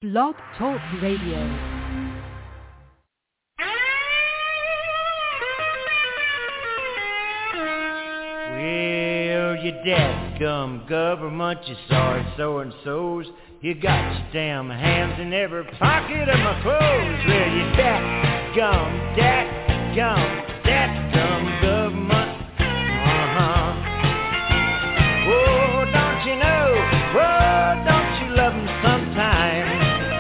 Blog Talk Radio. Well, you dadgum government, you sorry so-and-sos. You got your damn hands in every pocket of my clothes. Well, you dadgum government. Oh, don't you know? Oh, don't you love them sometimes?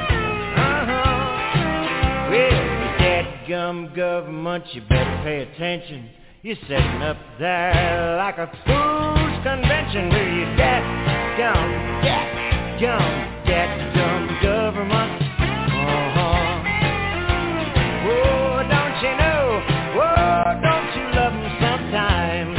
Well, you dadgum government, you better pay attention. You're setting up there like a fool's convention. Where you dadgum government. Oh, don't you know? Oh, don't you love them sometimes?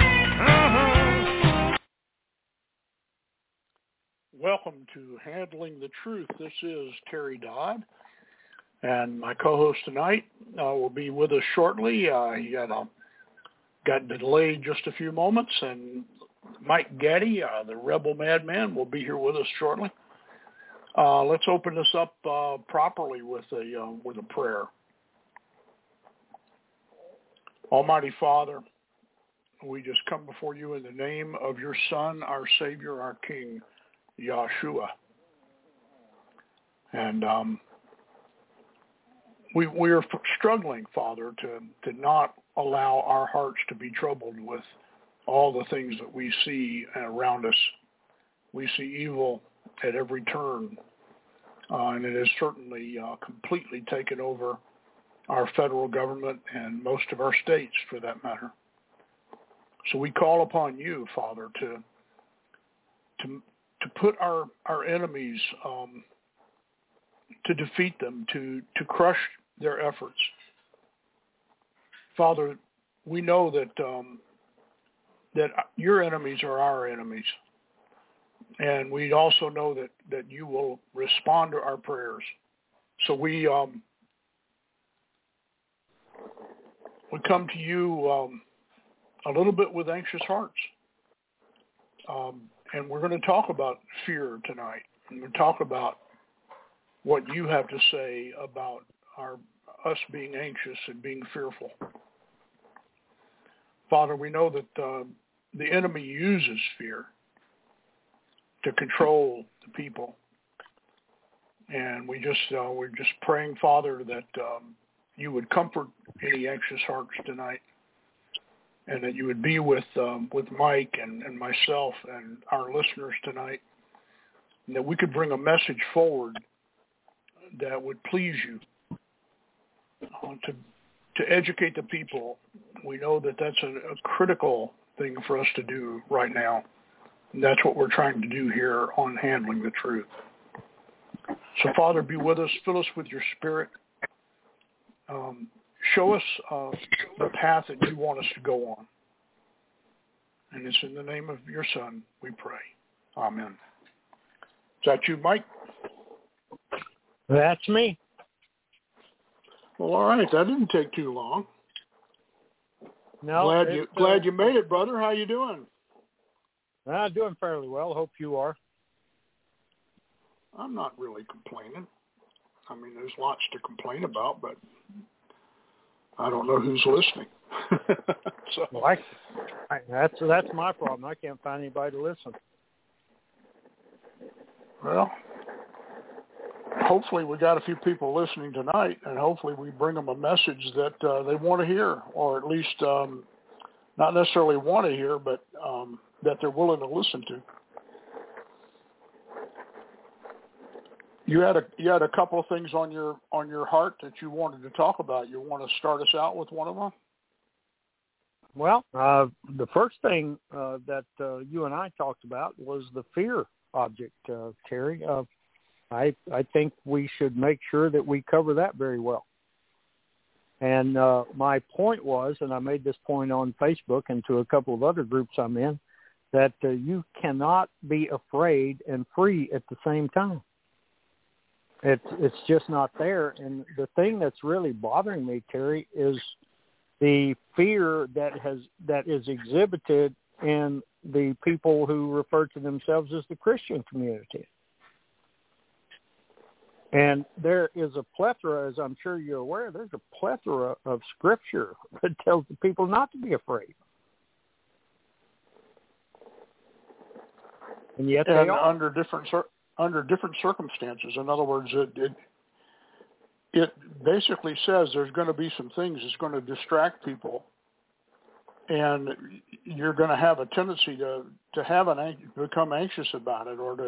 Welcome to Handling the Truth. This is Terry Dodd, and my co-host tonight will be with us shortly. He got delayed just a few moments, and Mike Gaddy, the Rebel Madman, will be here with us shortly. Let's open this up properly with a prayer. Almighty Father, we just come before you in the name of your Son, our Savior, our King, Yahshua. And we are struggling, Father, to not allow our hearts to be troubled with all the things that we see around us. We see evil at every turn, and it has certainly completely taken over our federal government and most of our states, for that matter. So we call upon you, Father, to put our enemies, to defeat them, to crush their efforts. Father, we know that your enemies are our enemies. And we also know that you will respond to our prayers. So we come to you a little bit with anxious hearts. And we're going to talk about fear tonight. And we'll talk about what you have to say about us being anxious and being fearful. Father, we know that the enemy uses fear to control the people. And we're just praying, Father, that you would comfort any anxious hearts tonight, and that you would be with Mike and myself and our listeners tonight, and that we could bring a message forward that would please you, to educate the people. We know that that's a critical thing for us to do right now. And that's what we're trying to do here on Handling the Truth. So, Father, be with us. Fill us with your Spirit. Show us the path that you want us to go on. And it's in the name of your Son we pray. Amen. Is that you, Mike? That's me. Well, all right. That didn't take too long. No. Glad you made it, brother. How you doing? Doing fairly well. Hope you are. I'm not really complaining. I mean, there's lots to complain about, but I don't know who's listening. So, well, that's my problem. I can't find anybody to listen. Well, hopefully we got a few people listening tonight, and hopefully we bring them a message that they want to hear, or at least not necessarily want to hear, but that they're willing to listen to. You had a couple of things on your heart that you wanted to talk about. You want to start us out with one of them? Well, the first thing that you and I talked about was the fear object, Terry. I think we should make sure that we cover that very well. And my point was, and I made this point on Facebook and to a couple of other groups I'm in, that you cannot be afraid and free at the same time. It's just not there. And the thing that's really bothering me, Terry, is the fear that is exhibited in the people who refer to themselves as the Christian community. And there is a plethora, as I'm sure you're aware, there's a plethora of scripture that tells the people not to be afraid. And yet they are. Under different circumstances. In other words, it basically says there's going to be some things that's going to distract people, and you're going to have a tendency to become anxious about it, or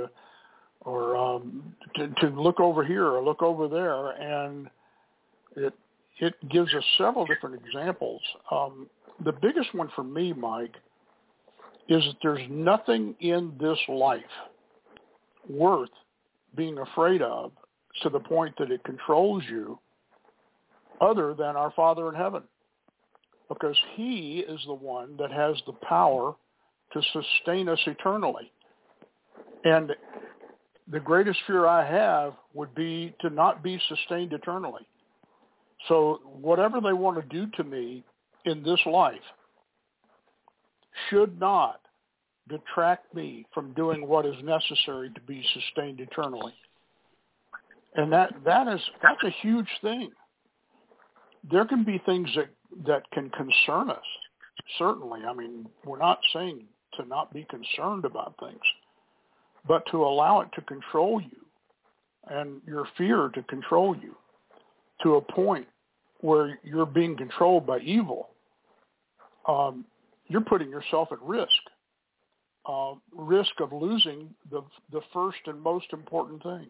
to look over here or look over there, and it gives us several different examples. The biggest one for me, Mike, is that there's nothing in this life worth being afraid of to the point that it controls you other than our Father in heaven, because he is the one that has the power to sustain us eternally. And the greatest fear I have would be to not be sustained eternally. So whatever they want to do to me in this life should not detract me from doing what is necessary to be sustained eternally. And that's a huge thing. There can be things that can concern us, certainly. I mean, we're not saying to not be concerned about things, but to allow it to control you and your fear to control you to a point where you're being controlled by evil, you're putting yourself at risk of losing the first and most important thing.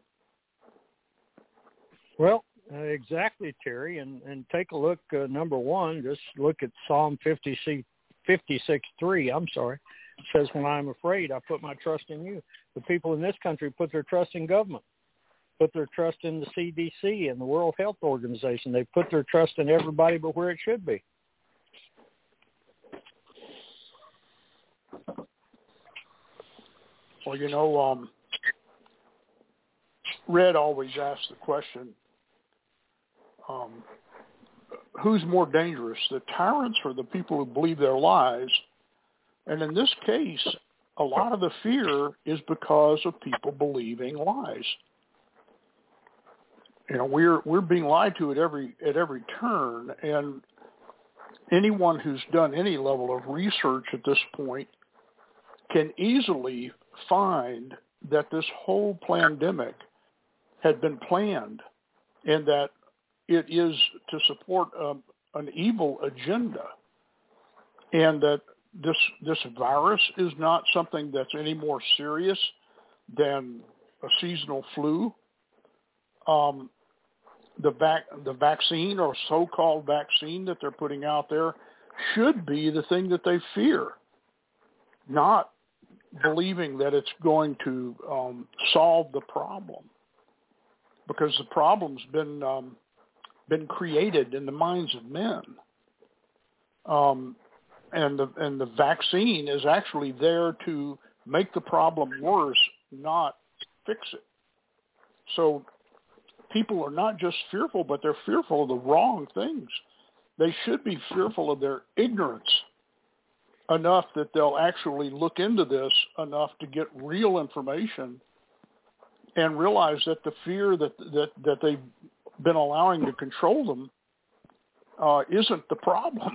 Well, exactly, Terry. And take a look, number one, just look at Psalm 56:3. It says, when I'm afraid, I put my trust in you. The people in this country put their trust in government, put their trust in the CDC and the World Health Organization. They put their trust in everybody but where it should be. Well, Red always asks the question, who's more dangerous, the tyrants or the people who believe their lies? And in this case, a lot of the fear is because of people believing lies. We're being lied to at every turn, and anyone who's done any level of research at this point can easily find that this whole pandemic had been planned, and that it is to support an evil agenda, and that this virus is not something that's any more serious than a seasonal flu. The vaccine, or so-called vaccine that they're putting out there, should be the thing that they fear, not believing that it's going to solve the problem, because the problem's been created in the minds of men, and the vaccine is actually there to make the problem worse, not fix it. So people are not just fearful, but they're fearful of the wrong things. They should be fearful of their ignorance enough that they'll actually look into this enough to get real information and realize that the fear that they've been allowing to control them isn't the problem.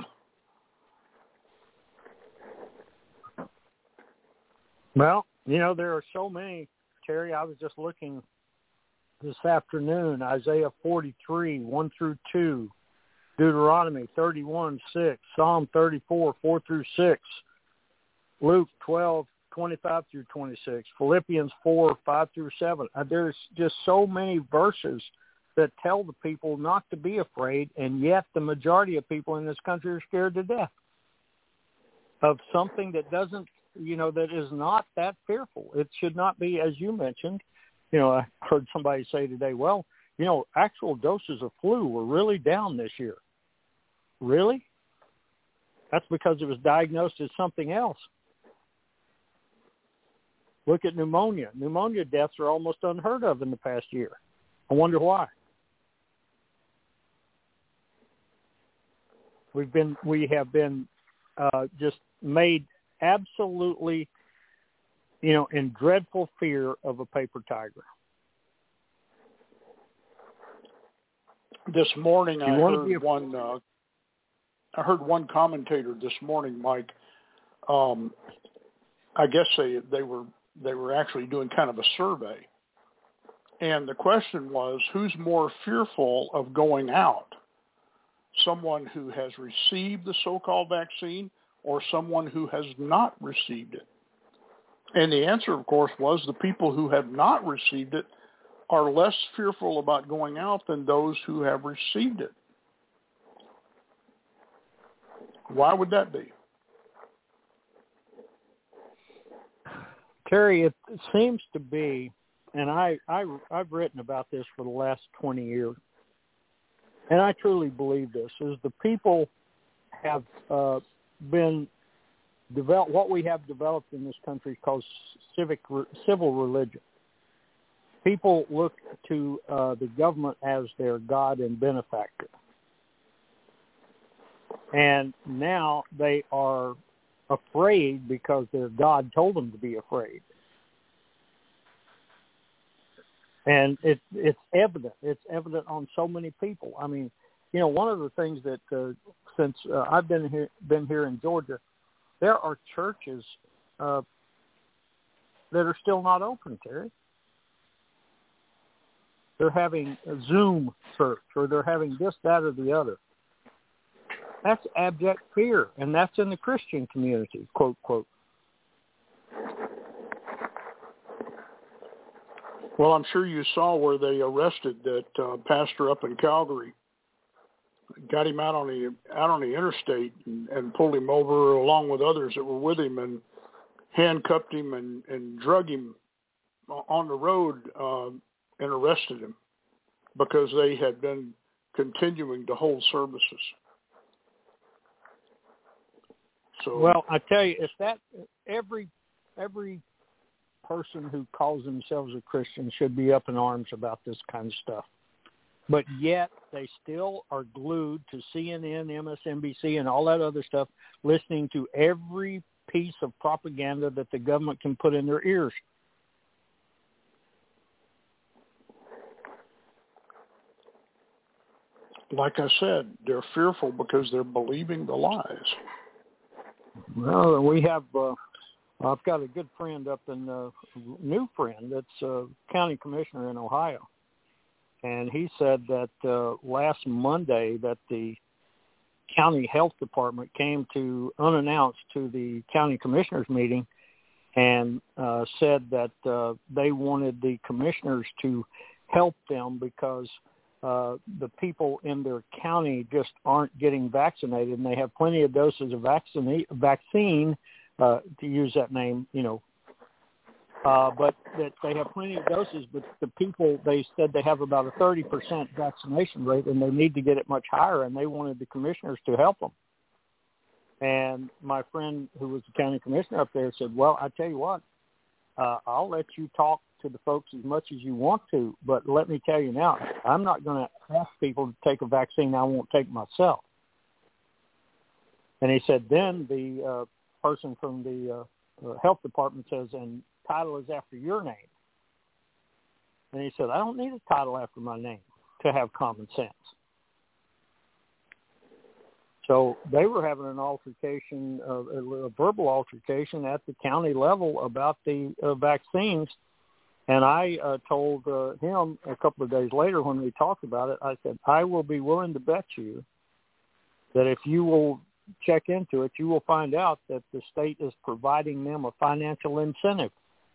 Well, there are so many, Terry. I was just looking this afternoon, Isaiah 43, 1 through 2, Deuteronomy 31, 6, Psalm 34, 4 through 6, Luke 12, 25 through 26, Philippians 4, 5 through 7. There's just so many verses that tell the people not to be afraid, and yet the majority of people in this country are scared to death of something that doesn't, that is not that fearful. It should not be, as you mentioned. I heard somebody say today, well, actual doses of flu were really down this year. Really? That's because it was diagnosed as something else. Look at pneumonia. Pneumonia deaths are almost unheard of in the past year. I wonder why. We have been just made absolutely, in dreadful fear of a paper tiger. This morning, I heard one commentator this morning, Mike. I guess they were actually doing kind of a survey, and the question was, who's more fearful of going out? Someone who has received the so-called vaccine or someone who has not received it? And the answer, of course, was the people who have not received it are less fearful about going out than those who have received it. Why would that be? Terry, it seems to be, and I've written about this for the last 20 years, and I truly believe this, is the people have been developed, what we have developed in this country is called civil religion. People look to the government as their God and benefactor. And now they are afraid because their God told them to be afraid. And it's evident. It's evident on so many people. I mean, you know, one of the things that since I've been here in Georgia, there are churches that are still not open, Terry. They're having a Zoom church, or they're having this, that, or the other. That's abject fear, and that's in the Christian community, quote, quote. Well, I'm sure you saw where they arrested that pastor up in Calgary, got him out on the interstate and pulled him over along with others that were with him and handcuffed him and drug him on the road and arrested him because they had been continuing to hold services. So, well, I tell you, if that every person who calls themselves a Christian should be up in arms about this kind of stuff. But yet they still are glued to CNN, MSNBC, and all that other stuff, listening to every piece of propaganda that the government can put in their ears. Like I said, they're fearful because they're believing the lies. Well, we have... I've got a good friend up in new friend that's a county commissioner in Ohio. And he said that last Monday that the county health department came to unannounced to the county commissioners meeting and said that they wanted the commissioners to help them because the people in their county just aren't getting vaccinated, and they have plenty of doses of vaccine, to use that name, you know, but that they have plenty of doses, but the people, they said they have about a 30% vaccination rate, and they need to get it much higher, and they wanted the commissioners to help them. And my friend who was the county commissioner up there said, well, I tell you what, I'll let you talk to the folks as much as you want to, but let me tell you now, I'm not going to ask people to take a vaccine I won't take myself. And he said, then the person from the health department says, and title is after your name. And he said, I don't need a title after my name to have common sense. So they were having an altercation, a verbal altercation at the county level about the vaccines. And I told him a couple of days later when we talked about it, I said, I will be willing to bet you that if you will check into it, you will find out that the state is providing them a financial incentive.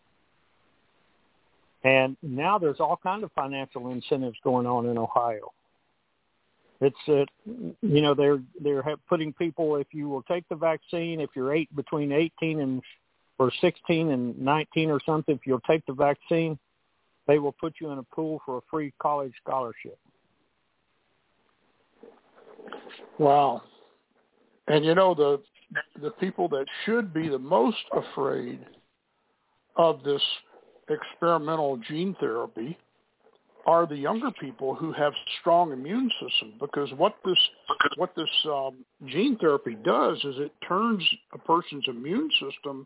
And now there's all kinds of financial incentives going on in Ohio. It's, you know, they're putting people, if you will take the vaccine, if you're between 18 and or 16 and 19 or something, if you'll take the vaccine, they will put you in a pool for a free college scholarship. Wow. And, you know, the people that should be the most afraid of this experimental gene therapy are the younger people who have strong immune system, because what this gene therapy does is it turns a person's immune system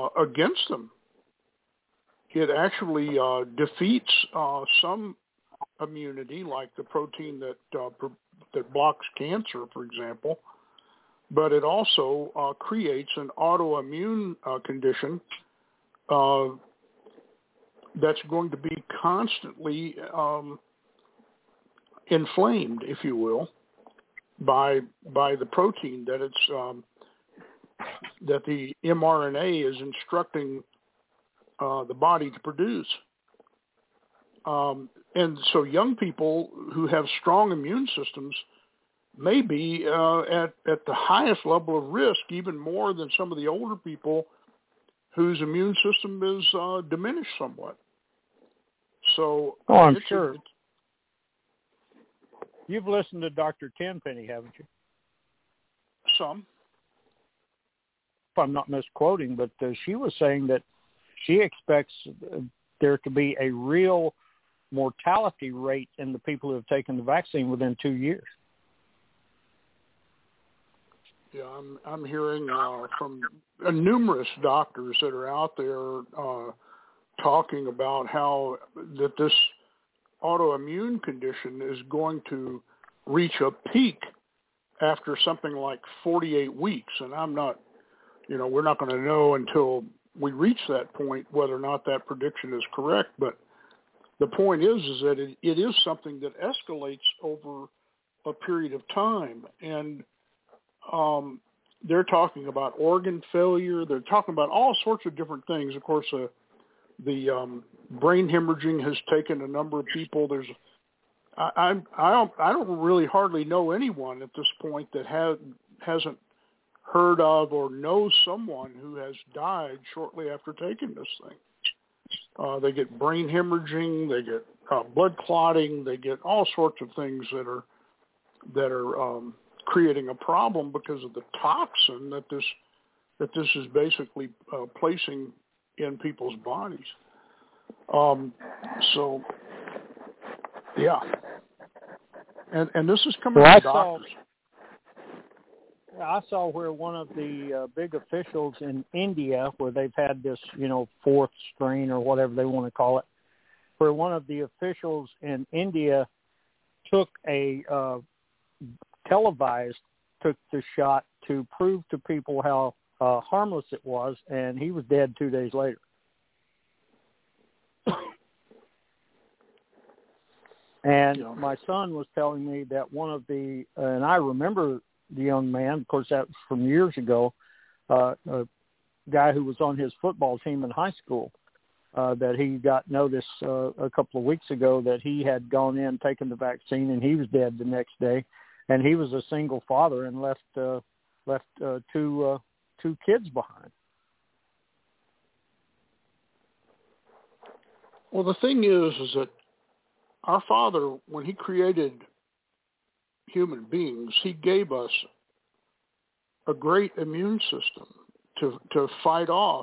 against them. It actually defeats some immunity, like the protein that blocks cancer, for example, but it also creates an autoimmune condition that's going to be constantly inflamed, if you will, by the protein that it's that the mRNA is instructing the body to produce. And so young people who have strong immune systems may be at the highest level of risk, even more than some of the older people whose immune system is diminished somewhat. So, I'm sure. You've listened to Dr. Tenpenny, haven't you? Some. If I'm not misquoting, but she was saying that she expects there to be a real mortality rate in the people who have taken the vaccine within 2 years. Yeah, I'm hearing from numerous doctors that are out there talking about how that this autoimmune condition is going to reach a peak after something like 48 weeks. And I'm not, we're not going to know until we reach that point whether or not that prediction is correct. But the point is that it is something that escalates over a period of time. And they're talking about organ failure. They're talking about all sorts of different things. Of course, the brain hemorrhaging has taken a number of people. I don't really hardly know anyone at this point that hasn't heard of or knows someone who has died shortly after taking this thing. They get brain hemorrhaging, they get blood clotting, they get all sorts of things that are creating a problem because of the toxin that this is basically placing in people's bodies. So, yeah. And this is coming from doctors. I saw where one of the big officials in India, where they've had this, fourth strain or whatever they want to call it, where one of the officials in India took took the shot to prove to people how harmless it was, and he was dead 2 days later. And my son was telling me that one of and I remember the young man, of course that was from years ago, a guy who was on his football team in high school, that he got notice a couple of weeks ago that he had gone in, taken the vaccine, and he was dead the next day. And he was a single father and left two kids behind. Well, the thing is that our Father, when he created human beings, he gave us a great immune system to fight off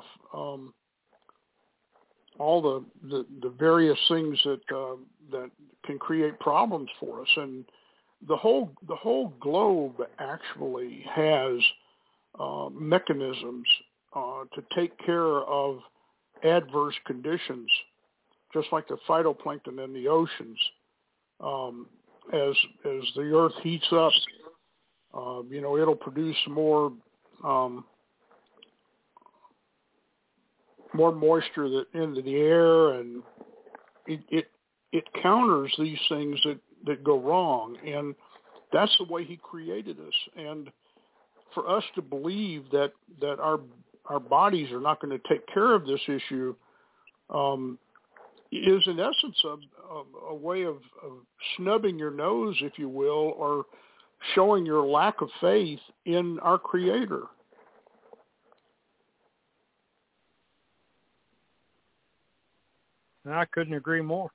all the various things that can create problems for us. And the whole globe actually has mechanisms to take care of adverse conditions, just like the phytoplankton in the oceans. As the earth heats up, it'll produce more moisture into the air, and it counters these things that go wrong. And that's the way he created us. And for us to believe that our bodies are not going to take care of this issue is in essence a way of snubbing your nose, if you will, or showing your lack of faith in our Creator. I couldn't agree more.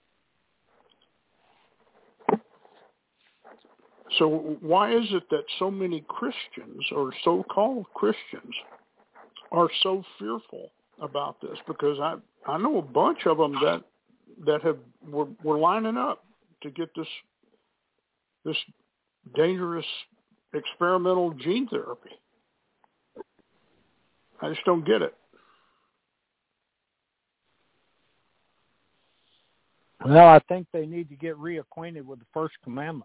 So why is it that so many Christians, or so-called Christians, are so fearful about this? Because I know a bunch of them that were lining up to get this dangerous experimental gene therapy. I just don't get it. Well, I think they need to get reacquainted with the First Commandment.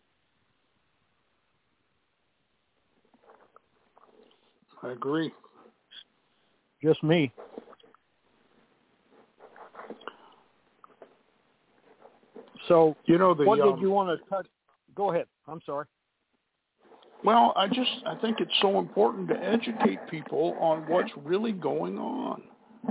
I agree. Just me. So, what did you want to touch? Go ahead. I'm sorry. Well, I think it's so important to educate people on what's really going on.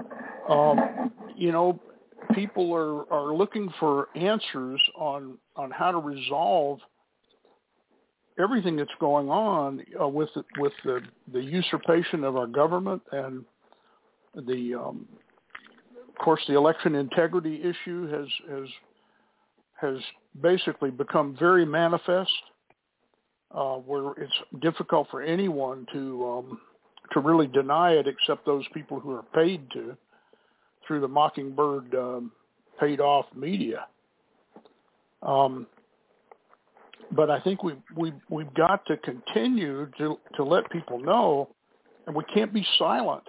People are looking for answers on how to resolve everything that's going on with the usurpation of our government and of course, the election integrity issue has basically become very manifest, where it's difficult for anyone to really deny it, except those people who are paid to through the Mockingbird paid off media. But I think we've got to continue to let people know, and we can't be silent.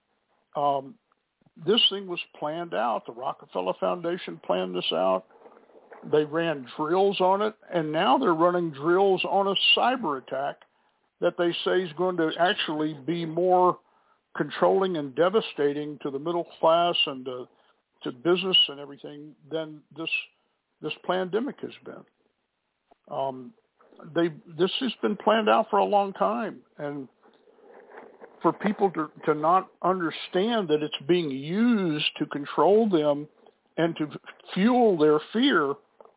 This thing was planned out. The Rockefeller Foundation planned this out. They ran drills on it, and now they're running drills on a cyber attack that they say is going to actually be more controlling and devastating to the middle class and to business and everything than this pandemic has been. This has been planned out for a long time, and for people to not understand that it's being used to control them and to fuel their fear,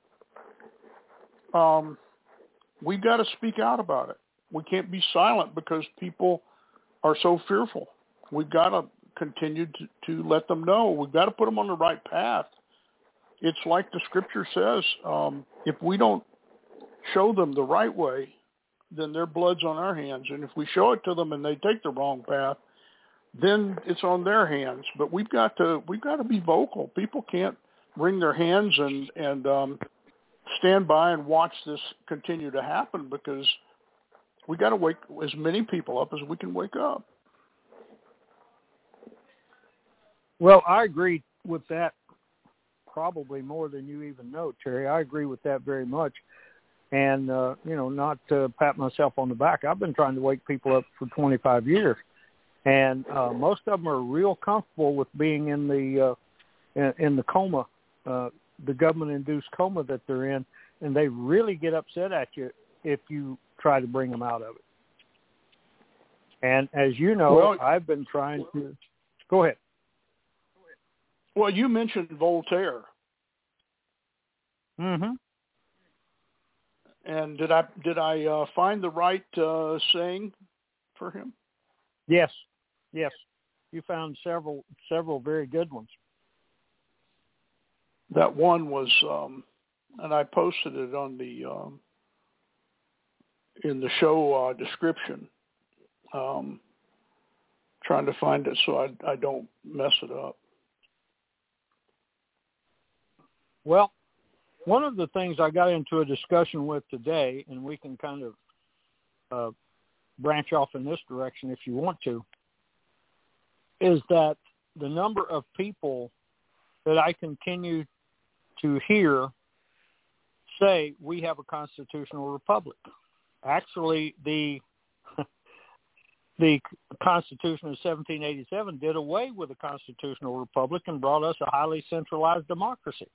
we've got to speak out about it. We can't be silent because people are so fearful. We've got to continue to let them know. We've got to put them on the right path. It's like the scripture says, if we don't show them the right way, then their blood's on our hands. And if we show it to them and they take the wrong path, then it's on their hands. But we've got to be vocal. People can't wring their hands and stand by and watch this continue to happen, because we got to wake as many people up as we can wake up. Well, I agree with that probably more than you even know, Terry. I agree with that very much. And, not to pat myself on the back, I've been trying to wake people up for 25 years. And most of them are real comfortable with being in the coma, the government-induced coma that they're in, and they really get upset at you if you try to bring them out of it. And as you know, I've been trying to – go ahead. Well, you mentioned Voltaire. Mm-hmm. And did I find the right saying for him? Yes. You found several very good ones. That one was, and I posted it on the in the show description. Trying to find it so I don't mess it up. Well, one of the things I got into a discussion with today, and we can kind of branch off in this direction if you want to, is that the number of people that I continue to hear say we have a constitutional republic. Actually, the Constitution of 1787 did away with a constitutional republic and brought us a highly centralized democracy.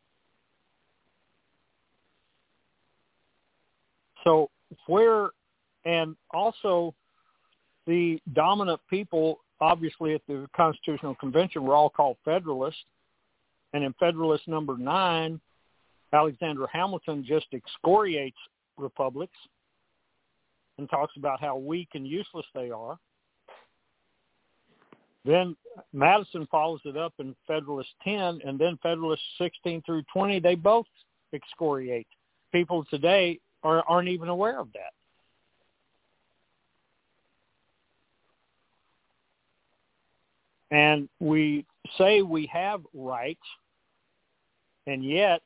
So and also the dominant people, obviously at the Constitutional Convention, were all called Federalists. And in Federalist number 9, Alexander Hamilton just excoriates republics and talks about how weak and useless they are. Then Madison follows it up in Federalist 10, and then Federalist 16 through 20, they both excoriate. People today aren't even aware of that. And we say we have rights, and yet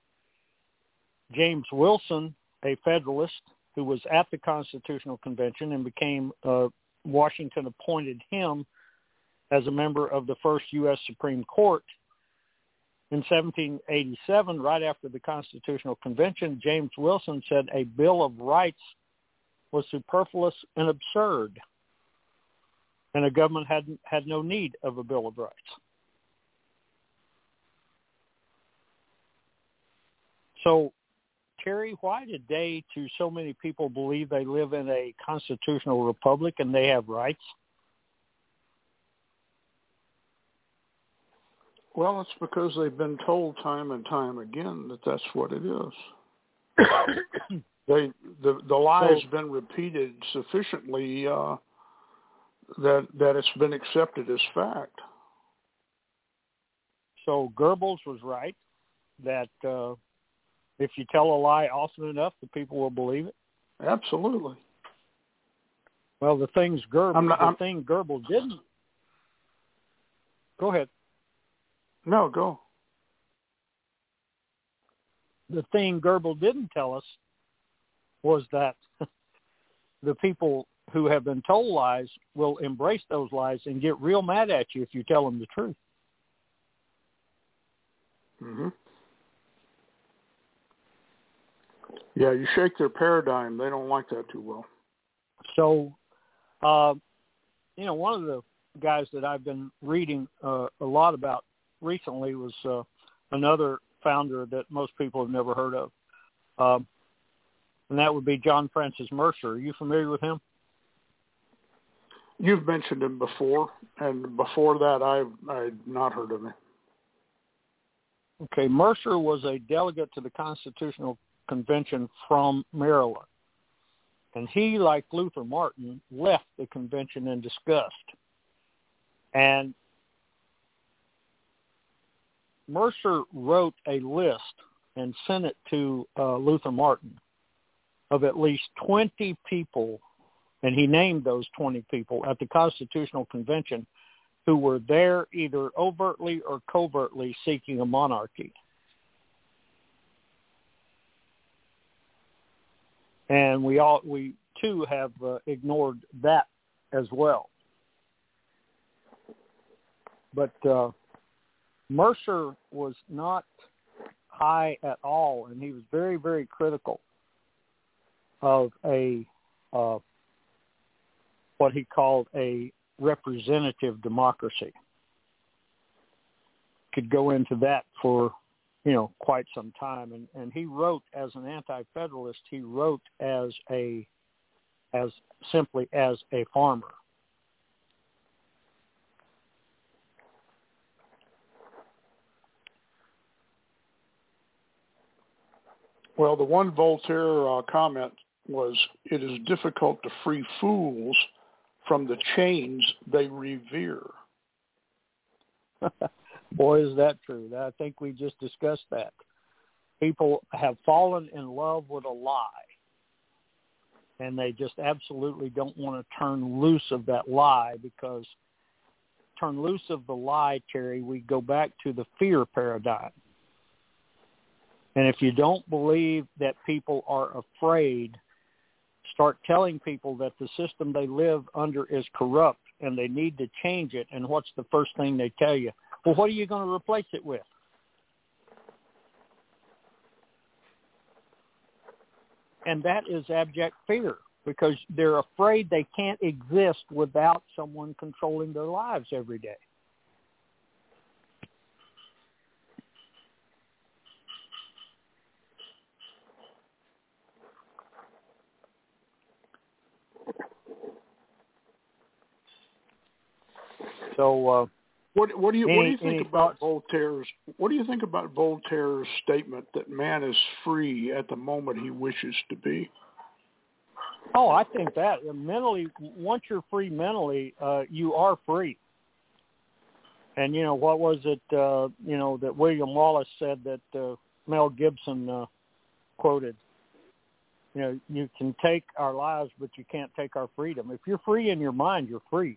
James Wilson, a Federalist who was at the Constitutional Convention and Washington appointed him as a member of the first U.S. Supreme Court, In 1787, right after the Constitutional Convention, James Wilson said a Bill of Rights was superfluous and absurd, and the government had no need of a Bill of Rights. So, Terry, why today do so many people believe they live in a constitutional republic and they have rights? Well, it's because they've been told time and time again that that's what it is. The lie has been repeated sufficiently that it's been accepted as fact. So Goebbels was right that if you tell a lie often enough, the people will believe it. Absolutely. Well, the thing Goebbels didn't. Go ahead. No, go. The thing Goebbels didn't tell us was that the people who have been told lies will embrace those lies and get real mad at you if you tell them the truth. Mm-hmm. Yeah, you shake their paradigm. They don't like that too well. So, one of the guys that I've been reading a lot about recently was another founder that most people have never heard of, and that would be John Francis Mercer. Are you familiar with him? You've mentioned him before, and before that I'd not heard of him. Okay, Mercer was a delegate to the Constitutional Convention from Maryland, and he, like Luther Martin, left the convention in disgust. And Mercer wrote a list and sent it to Luther Martin of at least 20 people, and he named those 20 people at the Constitutional Convention who were there either overtly or covertly seeking a monarchy. And we too have ignored that as well. But Mercer was not high at all, and he was very, very critical of what he called a representative democracy. Could go into that for quite some time, and he wrote as an anti-federalist. He wrote simply as a farmer. Well, the one Voltaire comment was, "It is difficult to free fools from the chains they revere." Boy, is that true. I think we just discussed that. People have fallen in love with a lie, and they just absolutely don't want to turn loose of that lie, because turn loose of the lie, Terry, we go back to the fear paradigm. And if you don't believe that people are afraid, start telling people that the system they live under is corrupt and they need to change it. And what's the first thing they tell you? Well, what are you going to replace it with? And that is abject fear, because they're afraid they can't exist without someone controlling their lives every day. So, what do you think about thoughts? What do you think about Voltaire's statement that man is free at the moment he wishes to be? Oh, I think that mentally, once you're free mentally, you are free. And what was it? That William Wallace said that Mel Gibson quoted. You can take our lives, but you can't take our freedom. If you're free in your mind, you're free.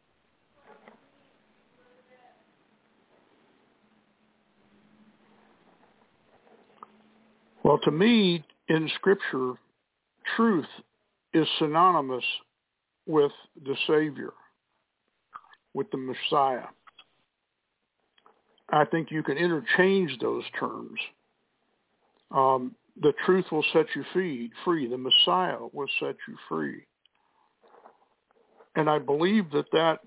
Well, to me, in Scripture, truth is synonymous with the Savior, with the Messiah. I think you can interchange those terms. The truth will set you free. The Messiah will set you free. And I believe that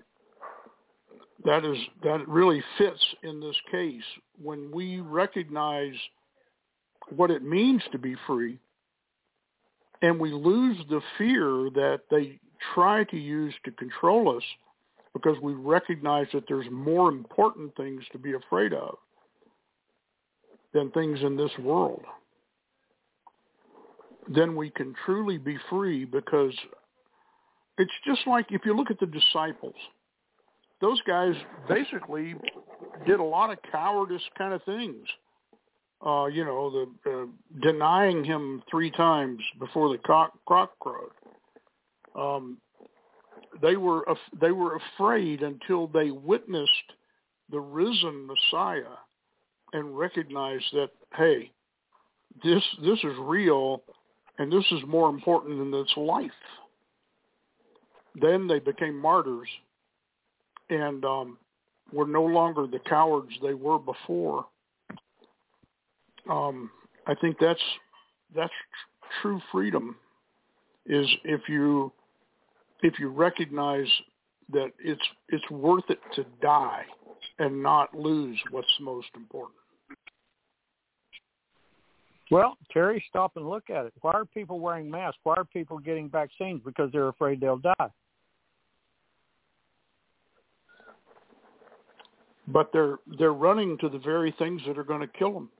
really fits in this case when we recognize what it means to be free, and we lose the fear that they try to use to control us, because we recognize that there's more important things to be afraid of than things in this world. Then we can truly be free, because it's just like if you look at the disciples, those guys basically did a lot of cowardice kind of things. Denying him 3 times before the cock crowed. They were afraid until they witnessed the risen Messiah and recognized that, hey, this is real, and this is more important than its life. Then they became martyrs, and were no longer the cowards they were before. I think that's true freedom, is if you recognize that it's worth it to die and not lose what's most important. Well, Terry, stop and look at it. Why are people wearing masks? Why are people getting vaccines? Because they're afraid they'll die. But they're running to the very things that are going to kill them.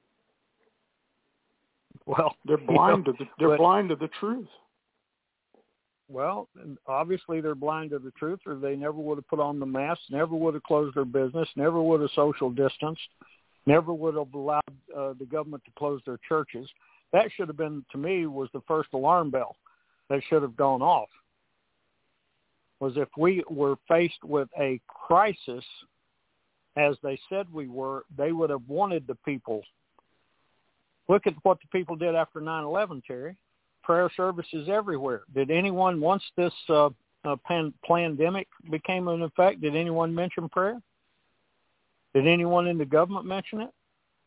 Well, they're blind to the truth. Well, obviously they're blind to the truth, or they never would have put on the mask, never would have closed their business, never would have social distanced, never would have allowed the government to close their churches. That should have been, to me, was the first alarm bell that should have gone off. Was if we were faced with a crisis, as they said we were, they would have wanted the people. Look at what the people did after 9/11, Terry. Prayer services everywhere. Did anyone, once this pandemic became in effect, did anyone mention prayer? Did anyone in the government mention it?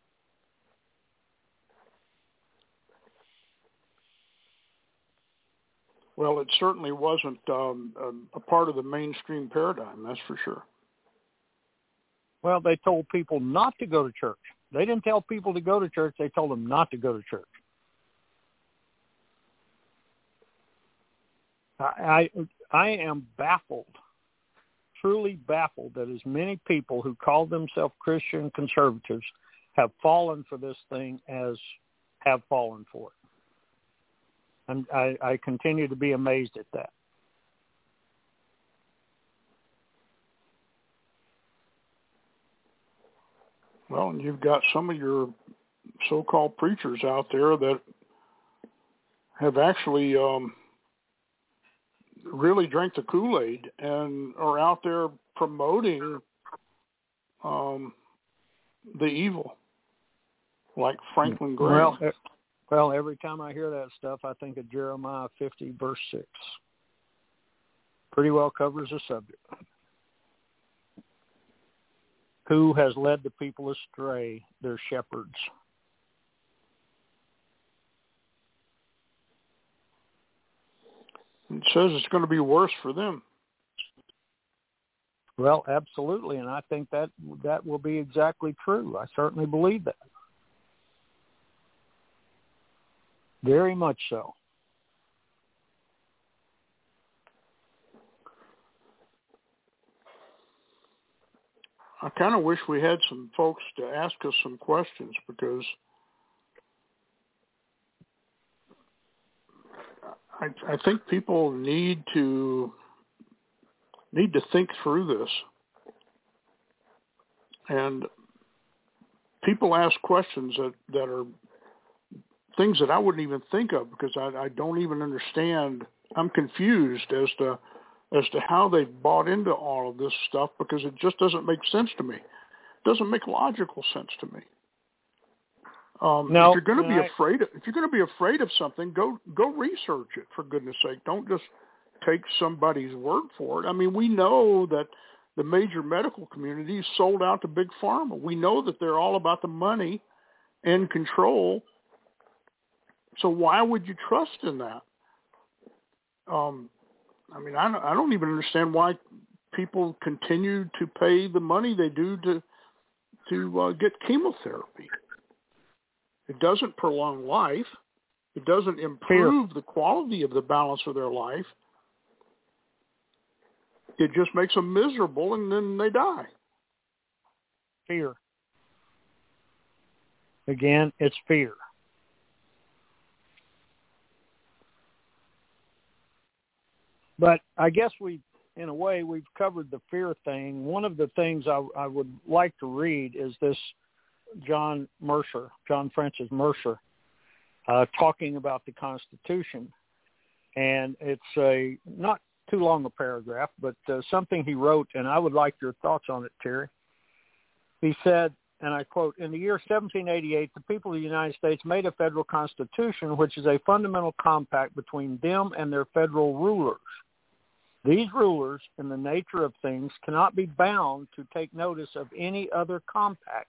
Well, it certainly wasn't a part of the mainstream paradigm, that's for sure. Well, they told people not to go to church. They didn't tell people to go to church. They told them not to go to church. I am baffled, truly baffled, that as many people who call themselves Christian conservatives have fallen for this thing as have fallen for it. And I continue to be amazed at that. Well, and you've got some of your so-called preachers out there that have actually really drank the Kool-Aid and are out there promoting the evil, like Franklin Graham. Well, every time I hear that stuff, I think of Jeremiah 50, verse 6. Pretty well covers the subject. Who has led the people astray? Their shepherds. It says it's going to be worse for them. Well, absolutely, and I think that will be exactly true. I certainly believe that. Very much so. I kind of wish we had some folks to ask us some questions, because I think people need to think through this. And people ask questions that are things that I wouldn't even think of, because I don't even understand. I'm confused as to how they bought into all of this stuff, because it just doesn't make sense to me. It doesn't make logical sense to me. No, if you're going to be afraid of something, go research it, for goodness sake. Don't just take somebody's word for it. I mean, we know that the major medical community is sold out to Big Pharma. We know that they're all about the money and control. So why would you trust in that? I mean, I don't even understand why people continue to pay the money they do to get chemotherapy. It doesn't prolong life. It doesn't improve the quality of the balance of their life. It just makes them miserable, and then they die. Fear. Again, it's fear. But I guess in a way, we've covered the fear thing. One of the things I would like to read is this John Francis Mercer, talking about the Constitution. And it's a not too long a paragraph, but something he wrote, and I would like your thoughts on it, Terry. He said, and I quote, "In the year 1788, the people of the United States made a federal constitution, which is a fundamental compact between them and their federal rulers. These rulers, in the nature of things, cannot be bound to take notice of any other compact.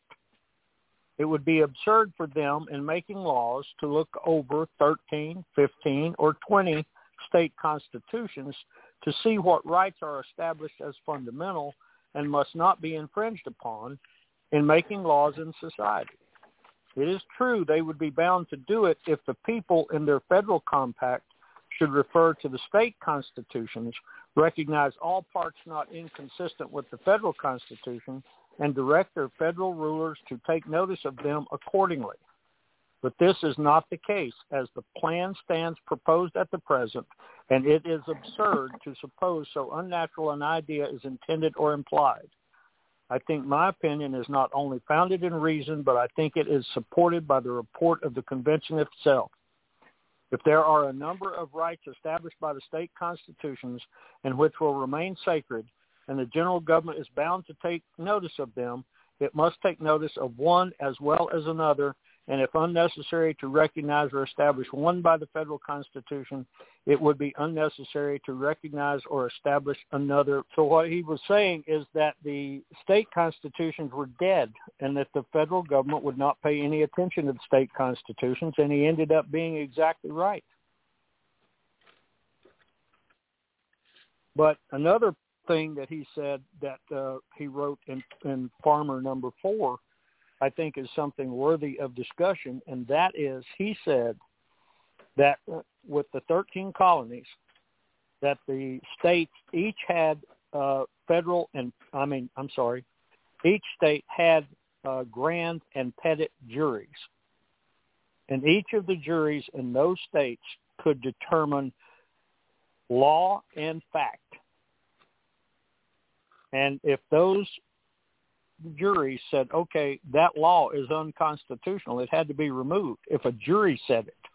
It would be absurd for them in making laws to look over 13, 15, or 20 state constitutions to see what rights are established as fundamental and must not be infringed upon in making laws in society. It is true they would be bound to do it if the people in their federal compact should refer to the state constitutions, recognize all parts not inconsistent with the federal constitution, and direct their federal rulers to take notice of them accordingly. But this is not the case, as the plan stands proposed at the present, and it is absurd to suppose so unnatural an idea is intended or implied. I think my opinion is not only founded in reason, but I think it is supported by the report of the convention itself. If there are a number of rights established by the state constitutions and which will remain sacred, and the general government is bound to take notice of them, it must take notice of one as well as another, and if unnecessary to recognize or establish one by the federal constitution, it would be unnecessary to recognize or establish another. So what he was saying is that the state constitutions were dead and that the federal government would not pay any attention to the state constitutions, and he ended up being exactly right. But another thing that he said that he wrote in Farmer number 4, I think is something worthy of discussion, and that is he said that with the 13 colonies, that the states each had each state had grand and petit juries, and each of the juries in those states could determine law and fact. And if those juries said, okay, that law is unconstitutional, it had to be removed. If a jury said it,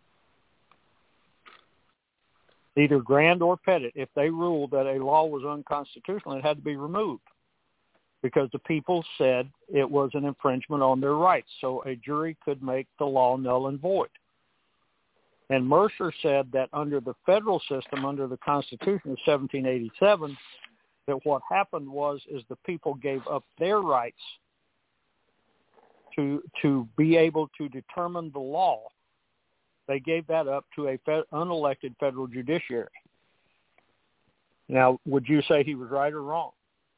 either grand or petit, if they ruled that a law was unconstitutional, it had to be removed because the people said it was an infringement on their rights. So a jury could make the law null and void. And Mercer said that under the federal system, under the Constitution of 1787, that what happened is the people gave up their rights to be able to determine the law. They gave that up to a unelected federal judiciary. Now, would you say he was right or wrong?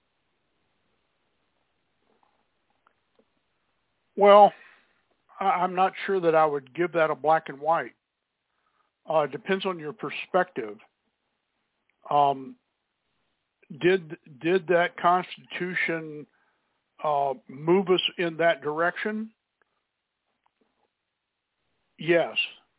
Well, I'm not sure that I would give that a black and white. It depends on your perspective. Did that Constitution move us in that direction? Yes.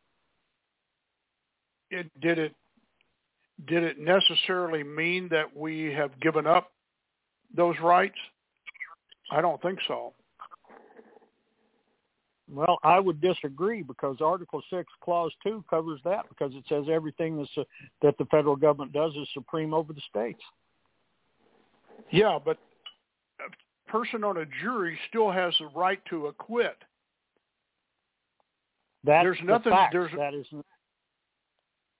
Did it necessarily mean that we have given up those rights? I don't think so. Well, I would disagree because Article 6, Clause 2 covers that because it says everything that the federal government does is supreme over the states. Yeah, but a person on a jury still has the right to acquit. There's nothing. That is,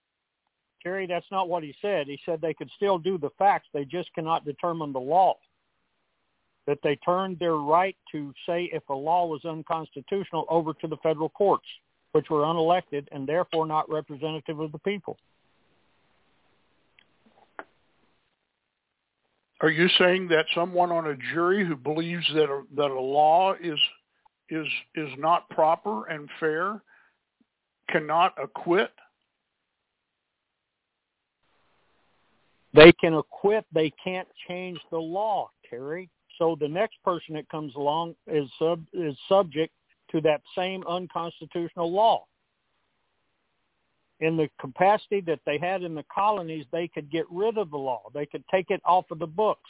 Terry, that's not what he said. He said they could still do the facts. They just cannot determine the law. that they turned their right to say if a law was unconstitutional over to the federal courts, which were unelected and therefore not representative of the people. Are you saying that someone on a jury who believes that a law is not proper and fair cannot acquit? They can acquit. They can't change the law, Terry. So the next person that comes along is subject to that same unconstitutional law. In the capacity that they had in the colonies, they could get rid of the law. They could take it off of the books.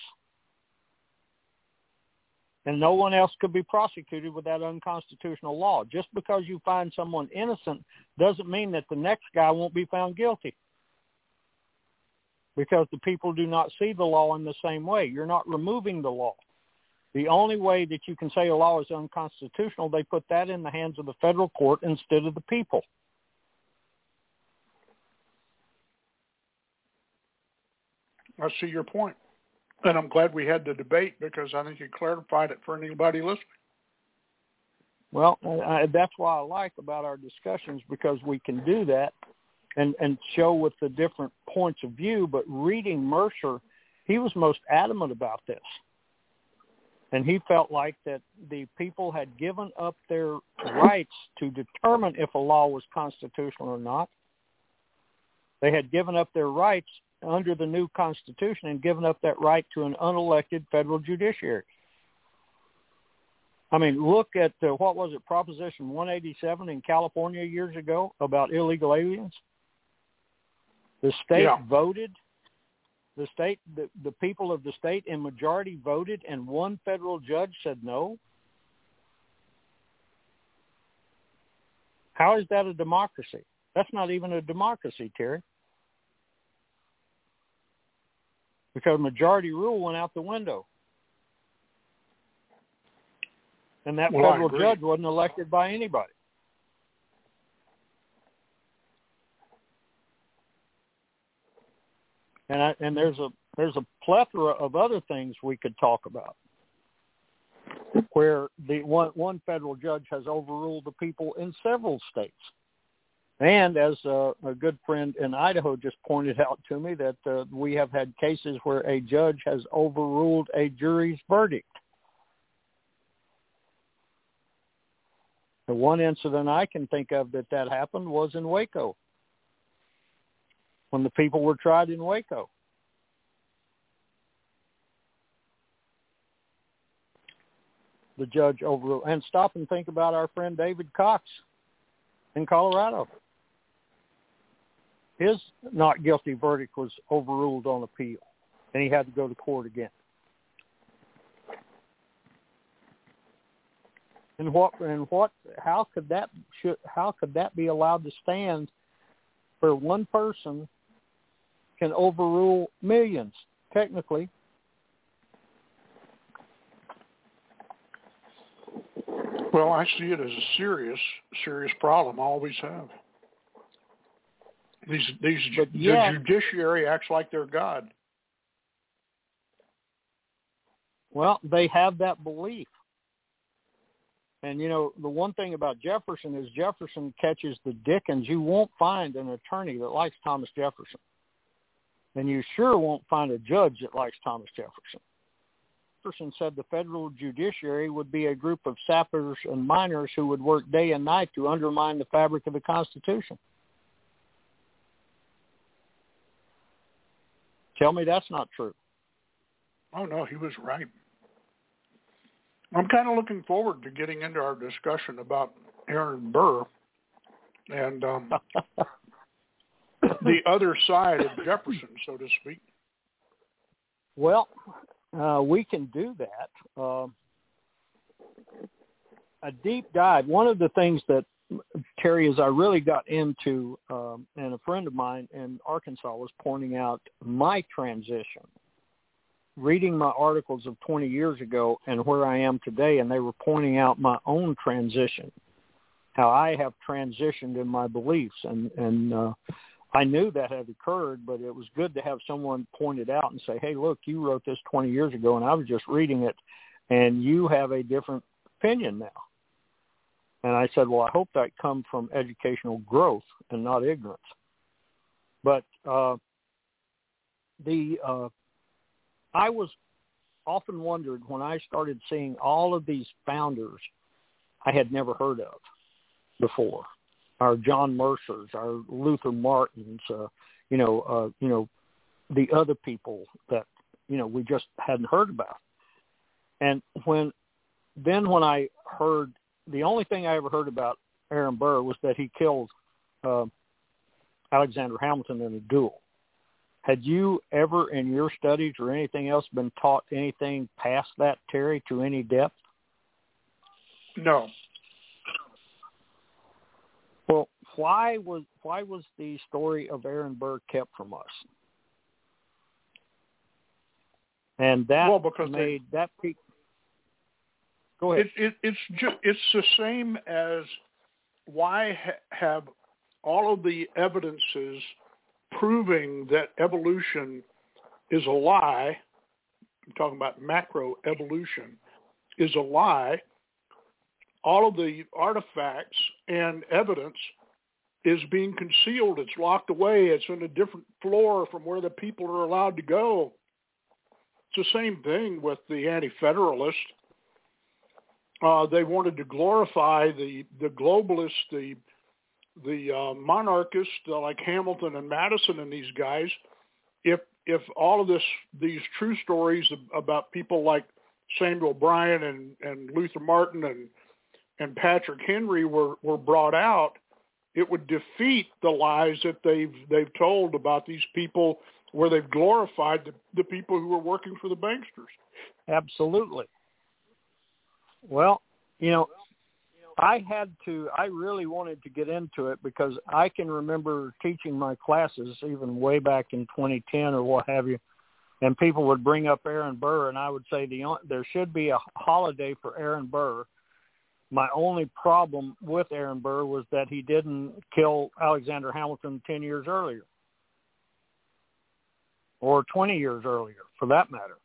And no one else could be prosecuted with that unconstitutional law. Just because you find someone innocent doesn't mean that the next guy won't be found guilty. Because the people do not see the law in the same way. You're not removing the law. The only way that you can say a law is unconstitutional, they put that in the hands of the federal court instead of the people. I see your point. And I'm glad we had the debate because I think it clarified it for anybody listening. Well, that's why I like about our discussions, because we can do that and show with the different points of view. But reading Mercer, he was most adamant about this. And he felt like that the people had given up their rights to determine if a law was constitutional or not. They had given up their rights under the new Constitution and given up that right to an unelected federal judiciary. I mean, look at, what was it, Proposition 187 in California years ago about illegal aliens? The state voted. The people of the state in majority voted, and one federal judge said no. How is that a democracy? That's not even a democracy, Terry. Because majority rule went out the window. And that federal judge wasn't elected by anybody. And there's a plethora of other things we could talk about where the one federal judge has overruled the people in several states. And as a good friend in Idaho just pointed out to me, that we have had cases where a judge has overruled a jury's verdict. The one incident I can think of that happened was in Waco, when the people were tried in Waco. The judge overruled. And stop and think about our friend David Cox in Colorado. His not guilty verdict was overruled on appeal, and he had to go to court again. How could that be allowed to stand where one person can overrule millions, technically? Well, I see it as a serious problem. I always have. The judiciary acts like they're God. Well, they have that belief. And, you know, the one thing about Jefferson is Jefferson catches the Dickens. You won't find an attorney that likes Thomas Jefferson. And you sure won't find a judge that likes Thomas Jefferson. Jefferson said the federal judiciary would be a group of sappers and miners who would work day and night to undermine the fabric of the Constitution. Tell me that's not true. Oh, no, he was right. I'm kind of looking forward to getting into our discussion about Aaron Burr and the other side of Jefferson, so to speak. Well, we can do that. A deep dive. One of the things that, Terry, as I really got into, and a friend of mine in Arkansas was pointing out my transition, reading my articles of 20 years ago and where I am today, and they were pointing out my own transition, how I have transitioned in my beliefs. And I knew that had occurred, but it was good to have someone point it out and say, hey, look, you wrote this 20 years ago, and I was just reading it and you have a different opinion now. And I said, well, I hope that comes from educational growth and not ignorance. But I was often wondered when I started seeing all of these founders I had never heard of before, our John Mercers, our Luther Martins, the other people that, we just hadn't heard about. And when I heard, the only thing I ever heard about Aaron Burr was that he killed Alexander Hamilton in a duel. Had you ever in your studies or anything else been taught anything past that, Terry, to any depth? No. Well, why was the story of Aaron Burr kept from us? And that Go ahead. It's the same as why have all of the evidences proving that evolution is a lie, I'm talking about macroevolution, is a lie. All of the artifacts and evidence is being concealed. It's locked away. It's in a different floor from where the people are allowed to go. It's the same thing with the anti-federalists. They wanted to glorify the globalists, the monarchists like Hamilton and Madison and these guys. If all of these true stories about people like Samuel Bryan and Luther Martin and Patrick Henry were brought out, it would defeat the lies that they've told about these people, where they've glorified the people who are working for the banksters. Absolutely. Well, I really wanted to get into it because I can remember teaching my classes even way back in 2010 or what have you, and people would bring up Aaron Burr, and I would say there should be a holiday for Aaron Burr. My only problem with Aaron Burr was that he didn't kill Alexander Hamilton 10 years earlier, or 20 years earlier, for that matter.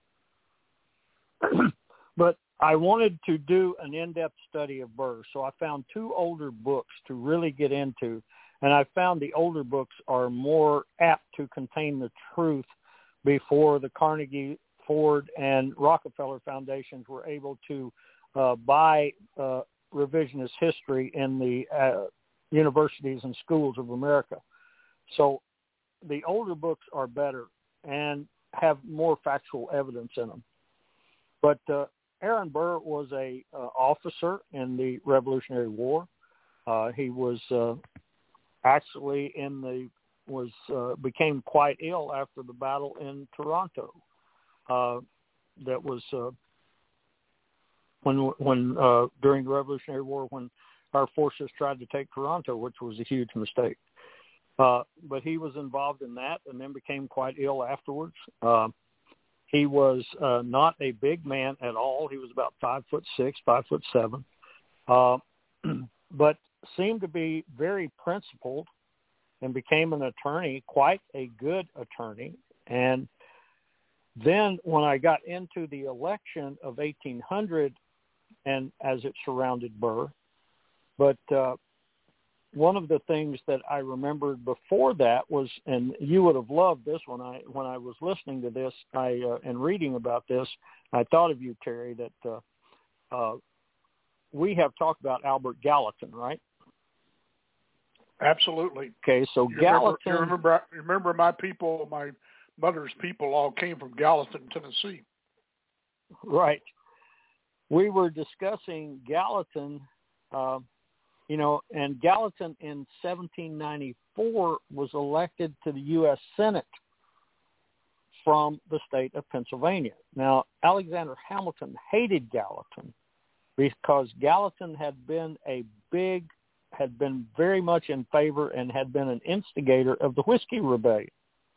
But I wanted to do an in-depth study of Burr, so I found 2 older books to really get into, and I found the older books are more apt to contain the truth before the Carnegie, Ford, and Rockefeller foundations were able to buy revisionist history in the universities and schools of America. So the older books are better and have more factual evidence in them. But Aaron Burr was a officer in the Revolutionary War. He was actually became quite ill after the battle in Toronto. That was when during the Revolutionary War, when our forces tried to take Toronto, which was a huge mistake. But he was involved in that and then became quite ill afterwards. He was not a big man at all. He was about 5'6", 5'7", but seemed to be very principled and became an attorney, quite a good attorney. And then when I got into the election of 1800 and as it surrounded Burr, but one of the things that I remembered before that was, and you would have loved this when I was listening to this, and reading about this, I thought of you, Terry, that we have talked about Albert Gallatin, right? Absolutely. Okay, so Gallatin. Remember my people, my mother's people all came from Gallatin, Tennessee. Right. We were discussing Gallatin, and Gallatin in 1794 was elected to the U.S. Senate from the state of Pennsylvania. Now, Alexander Hamilton hated Gallatin because Gallatin had been very much in favor and had been an instigator of the Whiskey Rebellion.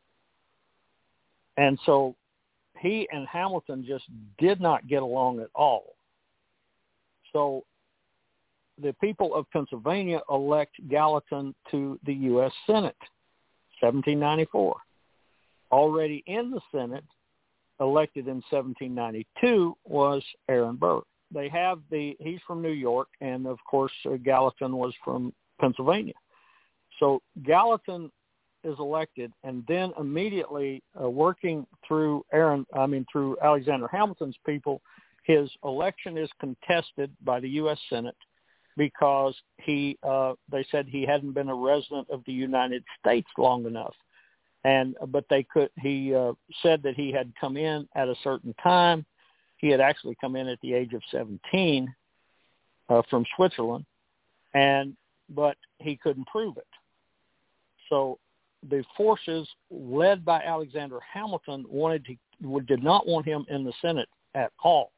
And so he and Hamilton just did not get along at all. So the people of Pennsylvania elect Gallatin to the U.S. Senate, 1794. Already in the Senate, elected in 1792 was Aaron Burr. He's from New York, and of course Gallatin was from Pennsylvania. So Gallatin is elected, and then immediately working through Alexander Hamilton's people, his election is contested by the U.S. Senate because they said he hadn't been a resident of the United States long enough. But he said that he had come in at a certain time. He had actually come in at the age of 17 from Switzerland, but he couldn't prove it. So the forces led by Alexander Hamilton did not want him in the Senate at all.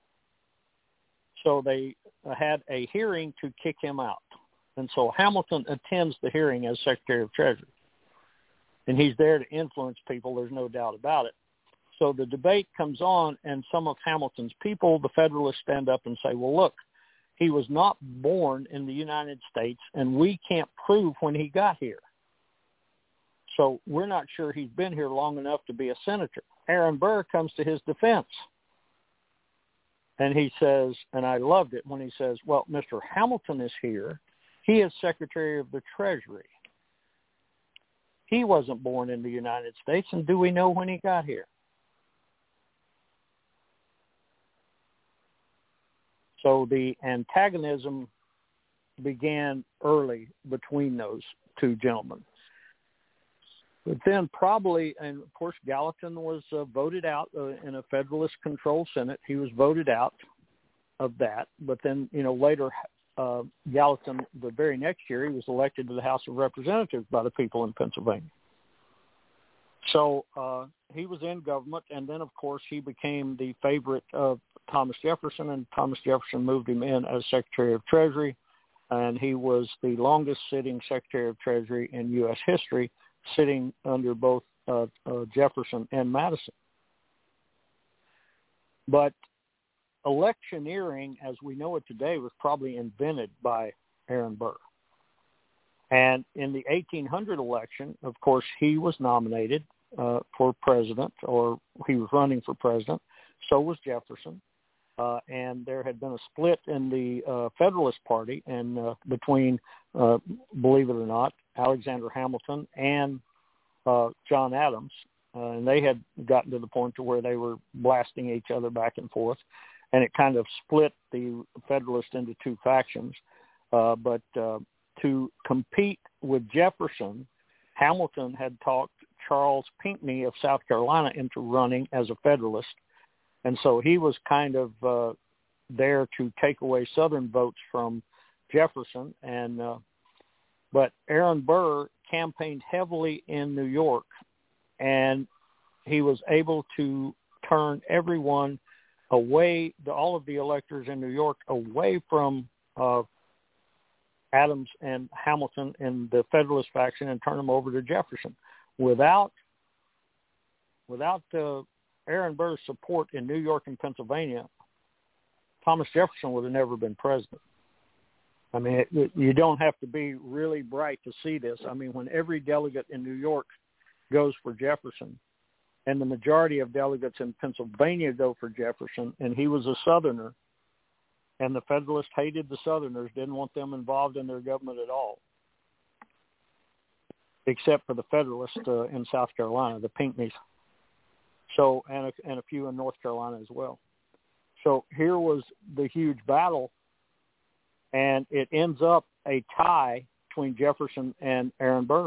So they had a hearing to kick him out. And so Hamilton attends the hearing as Secretary of Treasury. And he's there to influence people, there's no doubt about it. So the debate comes on, and some of Hamilton's people, the Federalists, stand up and say, well, look, he was not born in the United States, and we can't prove when he got here. So we're not sure he's been here long enough to be a senator. Aaron Burr comes to his defense. And he says, and I loved it when he says, well, Mr. Hamilton is here. He is Secretary of the Treasury. He wasn't born in the United States, and do we know when he got here? So the antagonism began early between those two gentlemen. But then probably, and of course, Gallatin was voted out in a Federalist-controlled Senate. He was voted out of that. But then, later, Gallatin, the very next year, he was elected to the House of Representatives by the people in Pennsylvania. So he was in government, and then, of course, he became the favorite of Thomas Jefferson, and Thomas Jefferson moved him in as Secretary of Treasury, and he was the longest-sitting Secretary of Treasury in U.S. history, sitting under both Jefferson and Madison. But electioneering, as we know it today, was probably invented by Aaron Burr. And in the 1800 election, of course, he was nominated for president, or he was running for president. So was Jefferson. And there had been a split in the Federalist Party and between, believe it or not, Alexander Hamilton and John Adams. And they had gotten to the point to where they were blasting each other back and forth. And it kind of split the Federalists into two factions. But to compete with Jefferson, Hamilton had talked Charles Pinckney of South Carolina into running as a Federalist. And so he was kind of there to take away Southern votes from Jefferson. But Aaron Burr campaigned heavily in New York, and he was able to turn everyone away, all of the electors in New York, away from Adams and Hamilton in the Federalist faction and turn them over to Jefferson. Without Aaron Burr's support in New York and Pennsylvania, Thomas Jefferson would have never been president. I mean, you don't have to be really bright to see this. I mean, when every delegate in New York goes for Jefferson, and the majority of delegates in Pennsylvania go for Jefferson, and he was a Southerner, and the Federalists hated the Southerners, didn't want them involved in their government at all, except for the Federalists in South Carolina, the Pinckneys. So, and a few in North Carolina as well. So here was the huge battle, and it ends up a tie between Jefferson and Aaron Burr.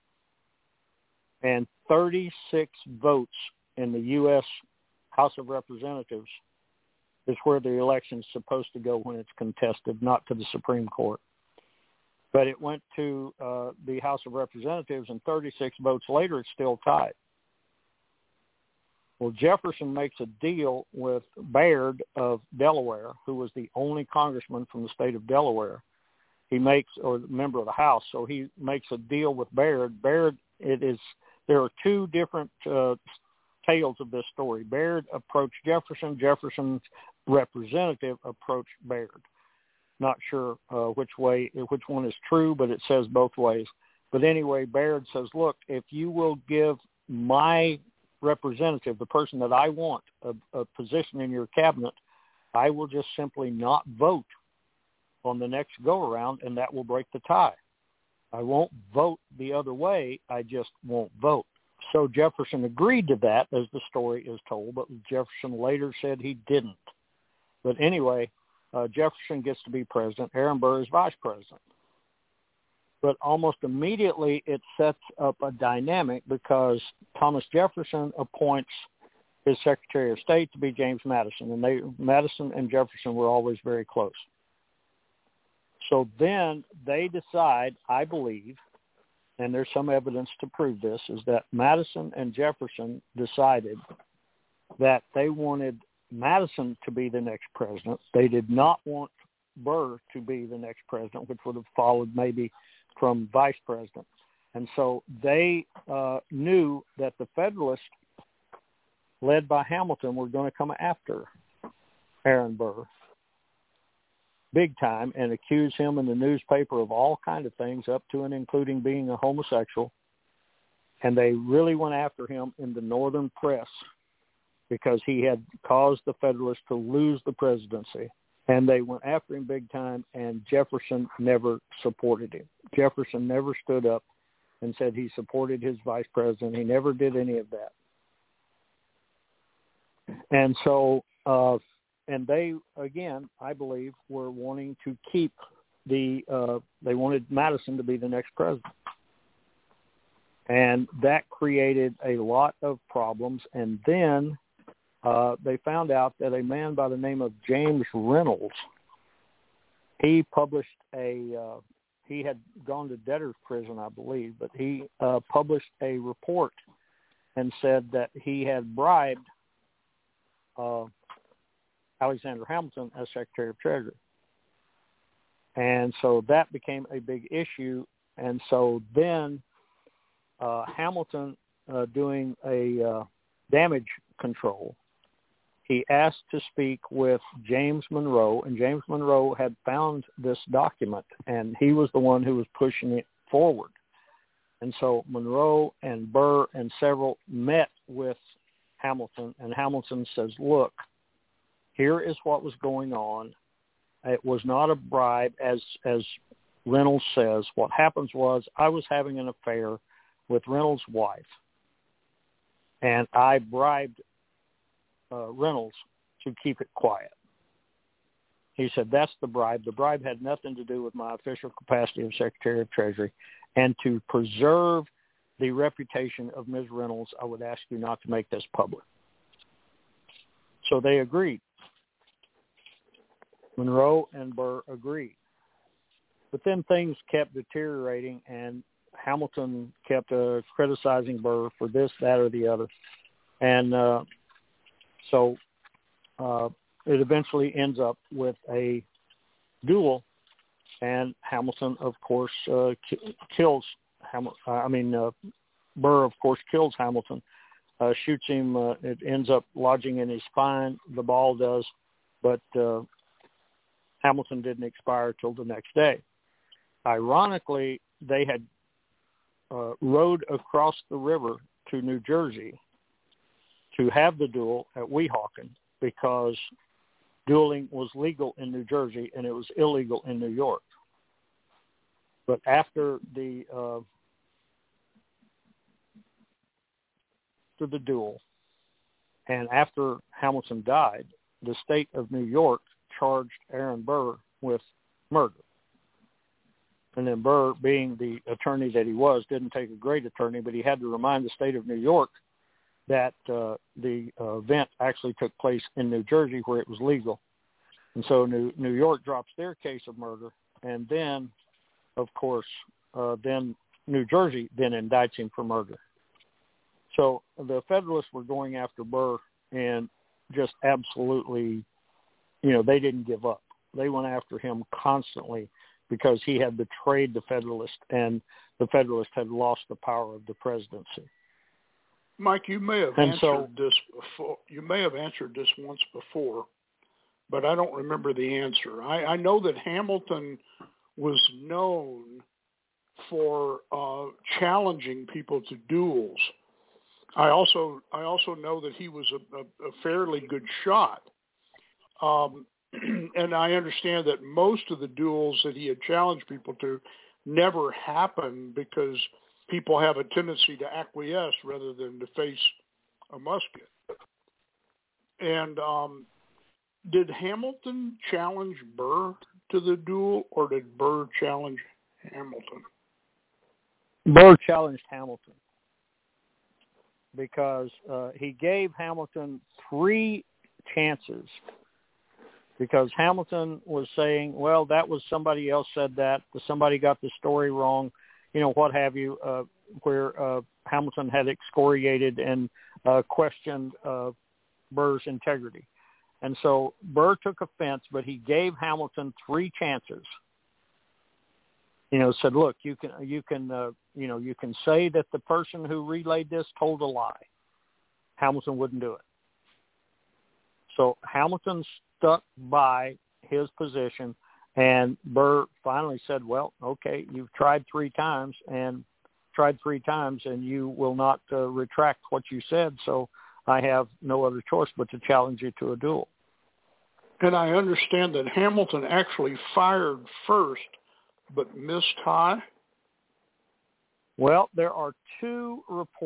And 36 votes in the U.S. House of Representatives is where the election's supposed to go when it's contested, not to the Supreme Court. But it went to the House of Representatives, and 36 votes later, it's still tied. Well, Jefferson makes a deal with Baird of Delaware, who was the only congressman from the state of Delaware. Or member of the House, so he makes a deal with Baird. There are two different tales of this story. Baird approached Jefferson. Jefferson's representative approached Baird. Not sure which one is true, but it says both ways. But anyway, Baird says, look, if you will give my representative, the person that I want a position in your cabinet, I will just simply not vote on the next go-around, and that will break the tie. I won't vote the other way. I just won't vote. So Jefferson agreed to that, as the story is told, but Jefferson later said he didn't. But anyway, Jefferson gets to be president. Aaron Burr is vice president. But almost immediately it sets up a dynamic because Thomas Jefferson appoints his Secretary of State to be James Madison, and Madison and Jefferson were always very close. So then they decide, I believe, and there's some evidence to prove this, is that Madison and Jefferson decided that they wanted Madison to be the next president. They did not want Burr to be the next president, which would have followed maybe from vice president. And so they knew that the Federalists, led by Hamilton, were going to come after Aaron Burr big time and accuse him in the newspaper of all kinds of things, up to and including being a homosexual. And they really went after him in the northern press because he had caused the Federalists to lose the presidency. And they went after him big time, and Jefferson never supported him. Jefferson never stood up and said he supported his vice president. He never did any of that. And so, and they, again, I believe, were wanting to keep they wanted Madison to be the next president. And that created a lot of problems. And then they found out that a man by the name of James Reynolds, he published he had gone to debtor's prison, I believe, but he published a report and said that he had bribed Alexander Hamilton as Secretary of Treasury. And so that became a big issue. And so then Hamilton, doing a damage control, he asked to speak with James Monroe, and James Monroe had found this document, and he was the one who was pushing it forward. And so Monroe and Burr and several met with Hamilton, and Hamilton says, look, here is what was going on. It was not a bribe, as Reynolds says. What happens was I was having an affair with Reynolds' wife, and I bribed Reynolds to keep it quiet. He said, that's the bribe. The bribe had nothing to do with my official capacity of Secretary of Treasury. And to preserve the reputation of Ms. Reynolds, I would ask you not to make this public. So they agreed. Monroe and Burr agreed. But then things kept deteriorating, and Hamilton kept criticizing Burr for this, that, or the other. And so it eventually ends up with a duel, and Hamilton, of course, kills Burr, of course, kills Hamilton, shoots him. It ends up lodging in his spine. The ball does, but Hamilton didn't expire till the next day. Ironically, they had rowed across the river to New Jersey to have the duel at Weehawken because dueling was legal in New Jersey and it was illegal in New York. But after the duel and after Hamilton died, the state of New York charged Aaron Burr with murder. And then Burr, being the attorney that he was, didn't take a great attorney, but he had to remind the state of New York that the event actually took place in New Jersey where it was legal. And so New York drops their case of murder. And then, of course, then New Jersey then indicts him for murder. So the Federalists were going after Burr and just absolutely, they didn't give up. They went after him constantly because he had betrayed the Federalists, and the Federalists had lost the power of the presidency. Mike, you may have answered this before. You may have answered this once before, but I don't remember the answer. I know that Hamilton was known for challenging people to duels. I also know that he was a fairly good shot. And I understand that most of the duels that he had challenged people to never happened because people have a tendency to acquiesce rather than to face a musket. And did Hamilton challenge Burr to the duel, or did Burr challenge Hamilton? Burr challenged Hamilton because he gave Hamilton 3 chances, because Hamilton was saying, well, that was somebody else said that, somebody got the story wrong, what have you, where Hamilton had excoriated and questioned Burr's integrity. And so Burr took offense, but he gave Hamilton 3 chances. Said, look, you can say that the person who relayed this told a lie. Hamilton wouldn't do it. So Hamilton stuck by his position, and Burr finally said, well, okay, you've tried 3 times, and you will not retract what you said, so I have no other choice but to challenge you to a duel. And I understand that Hamilton actually fired first, but missed high? Well, there are 2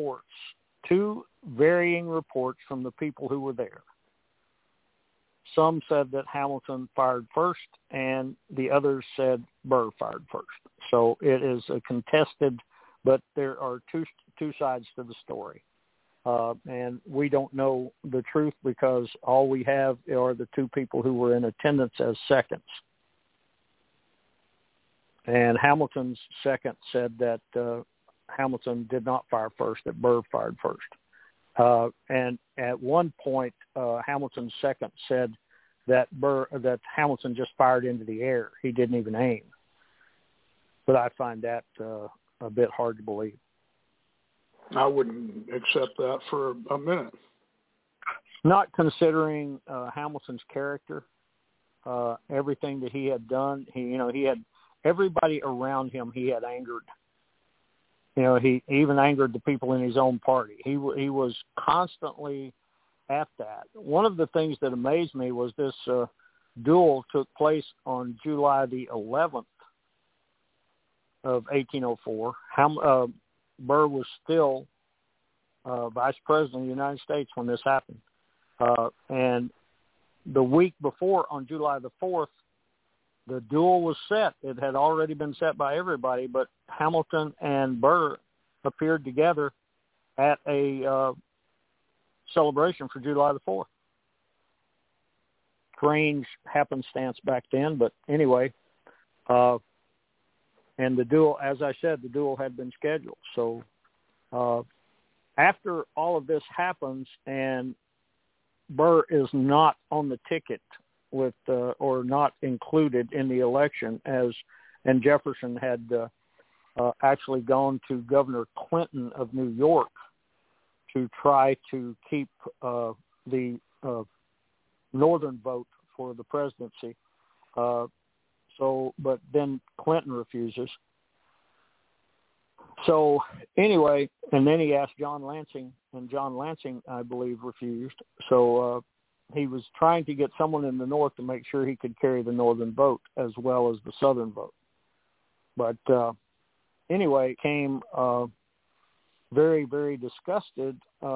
varying reports from the people who were there. Some said that Hamilton fired first, and the others said Burr fired first. So it is a contested, but there are two sides to the story. And we don't know the truth because all we have are the 2 people who were in attendance as seconds. And Hamilton's second said that Hamilton did not fire first, that Burr fired first. And at one point, Hamilton's second said that Hamilton just fired into the air. He didn't even aim. But I find that a bit hard to believe. I wouldn't accept that for a minute. Not considering Hamilton's character, everything that he had done. He had everybody around him. He had angered. He even angered the people in his own party. He was constantly at that. One of the things that amazed me was this duel took place on July the 11th of 1804. Burr was still Vice President of the United States when this happened. And the week before, on July the 4th, the duel was set. It had already been set by everybody, but Hamilton and Burr appeared together at a celebration for July the 4th. Strange happenstance back then, but anyway. And the duel, as I said, the duel had been scheduled. So after all of this happens and Burr is not on the ticket with or not included in the election, and Jefferson had actually gone to Governor Clinton of New York to try to keep the northern vote for the presidency. But then Clinton refuses. So anyway, and then he asked John Lansing, and John Lansing, I believe, refused. So he was trying to get someone in the North to make sure he could carry the northern vote as well as the southern vote. But anyway, came very, very disgusted.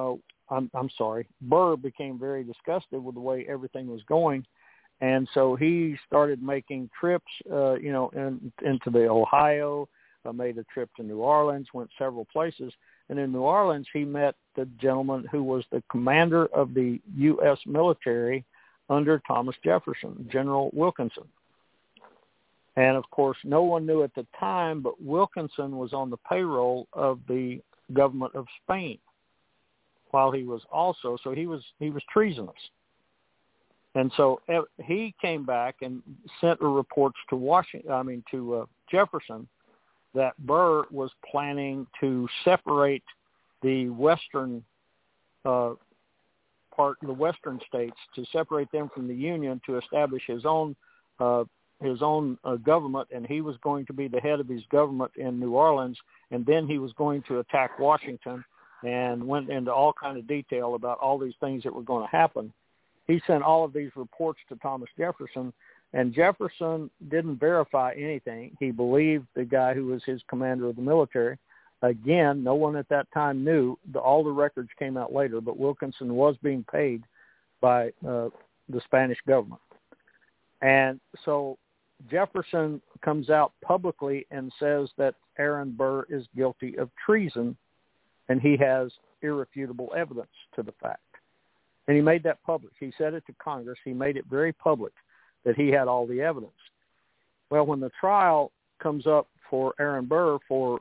Burr became very disgusted with the way everything was going. And so he started making trips, into the Ohio, made a trip to New Orleans, went several places. And in New Orleans, he met the gentleman who was the commander of the U.S. military under Thomas Jefferson, General Wilkinson. And, of course, no one knew at the time, but Wilkinson was on the payroll of the government of Spain while he was also, so he was treasonous. And so he came back and sent reports to Jefferson that Burr was planning to separate the western the western states, to separate them from the Union, to establish his own government, and he was going to be the head of his government in New Orleans, and then he was going to attack Washington and went into all kind of detail about all these things that were going to happen. He sent all of these reports to Thomas Jefferson, and Jefferson didn't verify anything. He believed the guy who was his commander of the military. Again, no one at that time knew. All the records came out later, but Wilkinson was being paid by the Spanish government. And so Jefferson comes out publicly and says that Aaron Burr is guilty of treason, and he has irrefutable evidence to the fact. And he made that public. He said it to Congress. He made it very public that he had all the evidence. Well, when the trial comes up for Aaron Burr for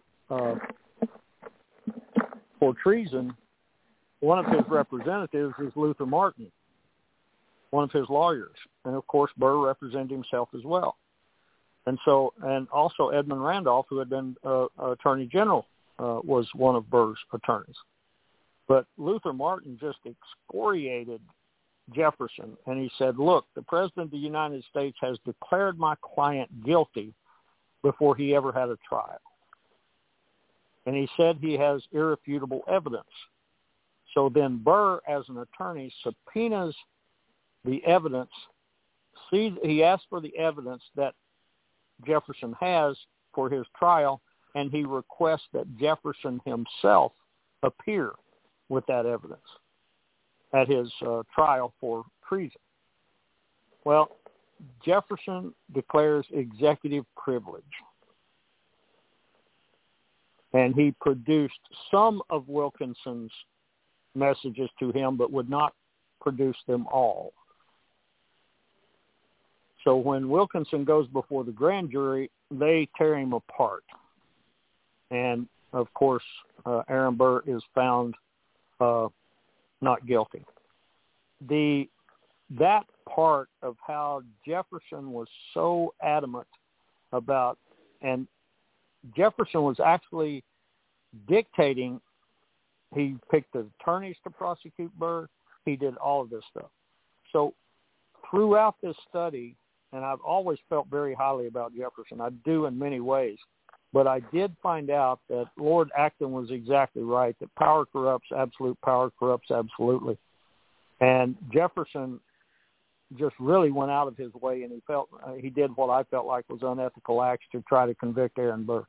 treason, one of his representatives is Luther Martin, one of his lawyers. And, of course, Burr represented himself as well. And also Edmund Randolph, who had been Attorney General, was one of Burr's attorneys. But Luther Martin just excoriated Jefferson, and he said, look, the President of the United States has declared my client guilty before he ever had a trial. And he said he has irrefutable evidence. So then Burr, as an attorney, subpoenas the evidence. He asks for the evidence that Jefferson has for his trial, and he requests that Jefferson himself appear with that evidence at his trial for treason. Well, Jefferson declares executive privilege, and he produced some of Wilkinson's messages to him, but would not produce them all. So when Wilkinson goes before the grand jury, they tear him apart. And, of course, Aaron Burr is found not guilty. That part of how Jefferson was so adamant about, and Jefferson was actually dictating, he picked the attorneys to prosecute Burr, he did all of this stuff. So throughout this study, and I've always felt very highly about Jefferson, I do in many ways, but I did find out that Lord Acton was exactly right, that power corrupts, absolute power corrupts absolutely. And Jefferson just really went out of his way, and he did what I felt like was unethical acts to try to convict Aaron Burr.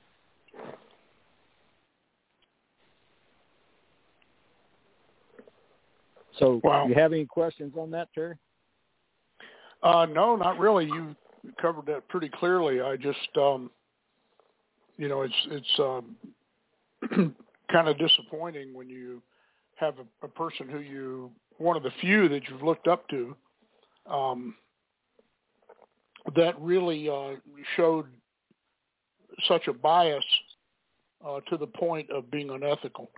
So, wow. You have any questions on that, Terry? No, not really. You covered that pretty clearly. I just, it's kind of disappointing when you have a person who one of the few that you've looked up to, that really showed such a bias to the point of being unethical.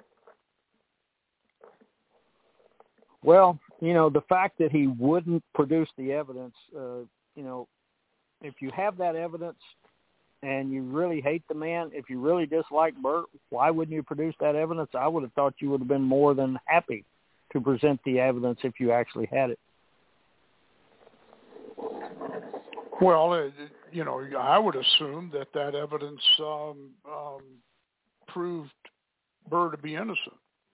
Well, the fact that he wouldn't produce the evidence, if you have that evidence and you really hate the man, if you really dislike Burr, why wouldn't you produce that evidence? I would have thought you would have been more than happy to present the evidence if you actually had it. Well, I would assume that evidence proved Burr to be innocent.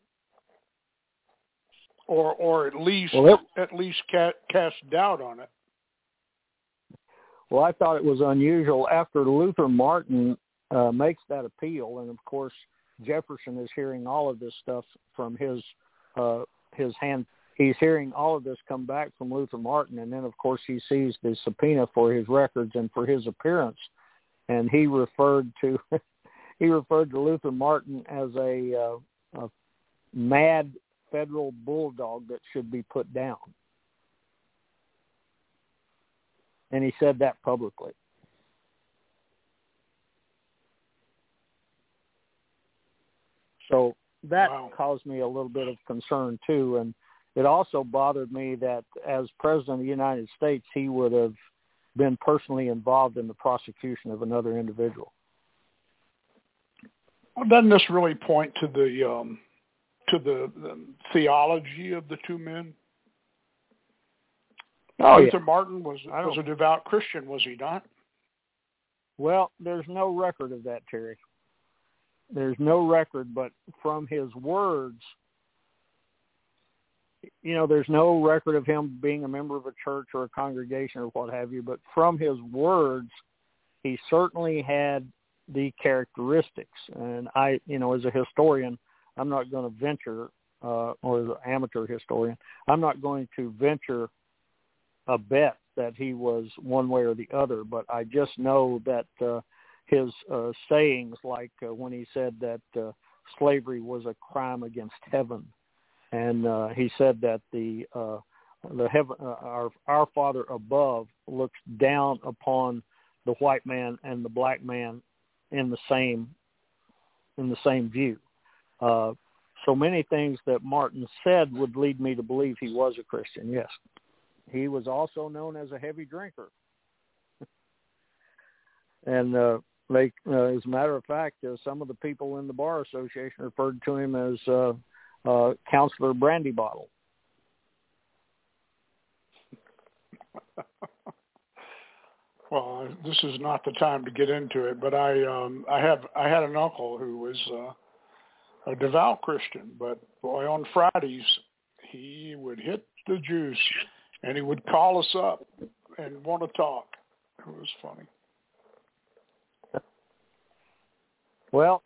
Or at least cast doubt on it. Well, I thought it was unusual after Luther Martin makes that appeal, and of course Jefferson is hearing all of this stuff from his hand. He's hearing all of this come back from Luther Martin, and then of course he sees the subpoena for his records and for his appearance, and he referred to Luther Martin as a mad federal bulldog that should be put down. And he said that publicly. So that caused me a little bit of concern too. And it also bothered me that as President of the United States, he would have been personally involved in the prosecution of another individual. Well, doesn't this really point to the theology of the two men? Luther Martin was a devout Christian, was he not? Well, there's no record of that, Terry. there's no record, but from his words, there's no record of him being a member of a church or a congregation or what have you, but from his words, he certainly had the characteristics. And I, as a historian, I'm not going to venture, or as an amateur historian, I'm not going to venture a bet that he was one way or the other, but I just know that his sayings, like when he said that slavery was a crime against heaven, and he said that the heaven, our Father above looks down upon the white man and the black man in the same view. So many things that Martin said would lead me to believe he was a Christian. Yes, he was also known as a heavy drinker, and as a matter of fact, some of the people in the Bar Association referred to him as Counselor Brandy Bottle. Well, this is not the time to get into it, but I had an uncle who was a devout Christian, but boy, on Fridays he would hit the juice, and he would call us up and want to talk. It was funny. Well,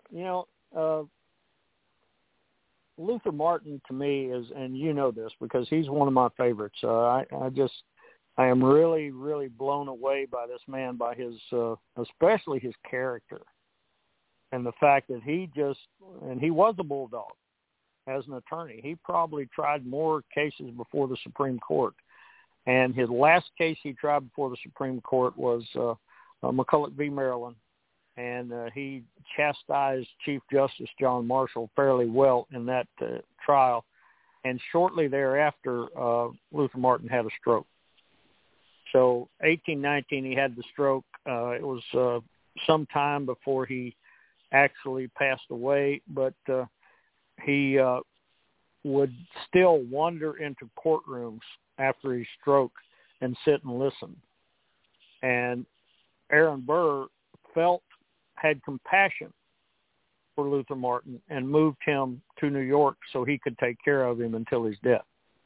Luther Martin to me is, and you know this because he's one of my favorites. I am really, really blown away by this man, by his, especially his character, and the fact that he was a bulldog as an attorney. He probably tried more cases before the Supreme Court, and his last case he tried before the Supreme Court was McCulloch v. Maryland, and he chastised Chief Justice John Marshall fairly well in that trial, and shortly thereafter, Luther Martin had a stroke. So 1819, he had the stroke. It was some time before he actually passed away, but he would still wander into courtrooms after his stroke and sit and listen. And Aaron Burr had compassion for Luther Martin and moved him to New York so he could take care of him until his death.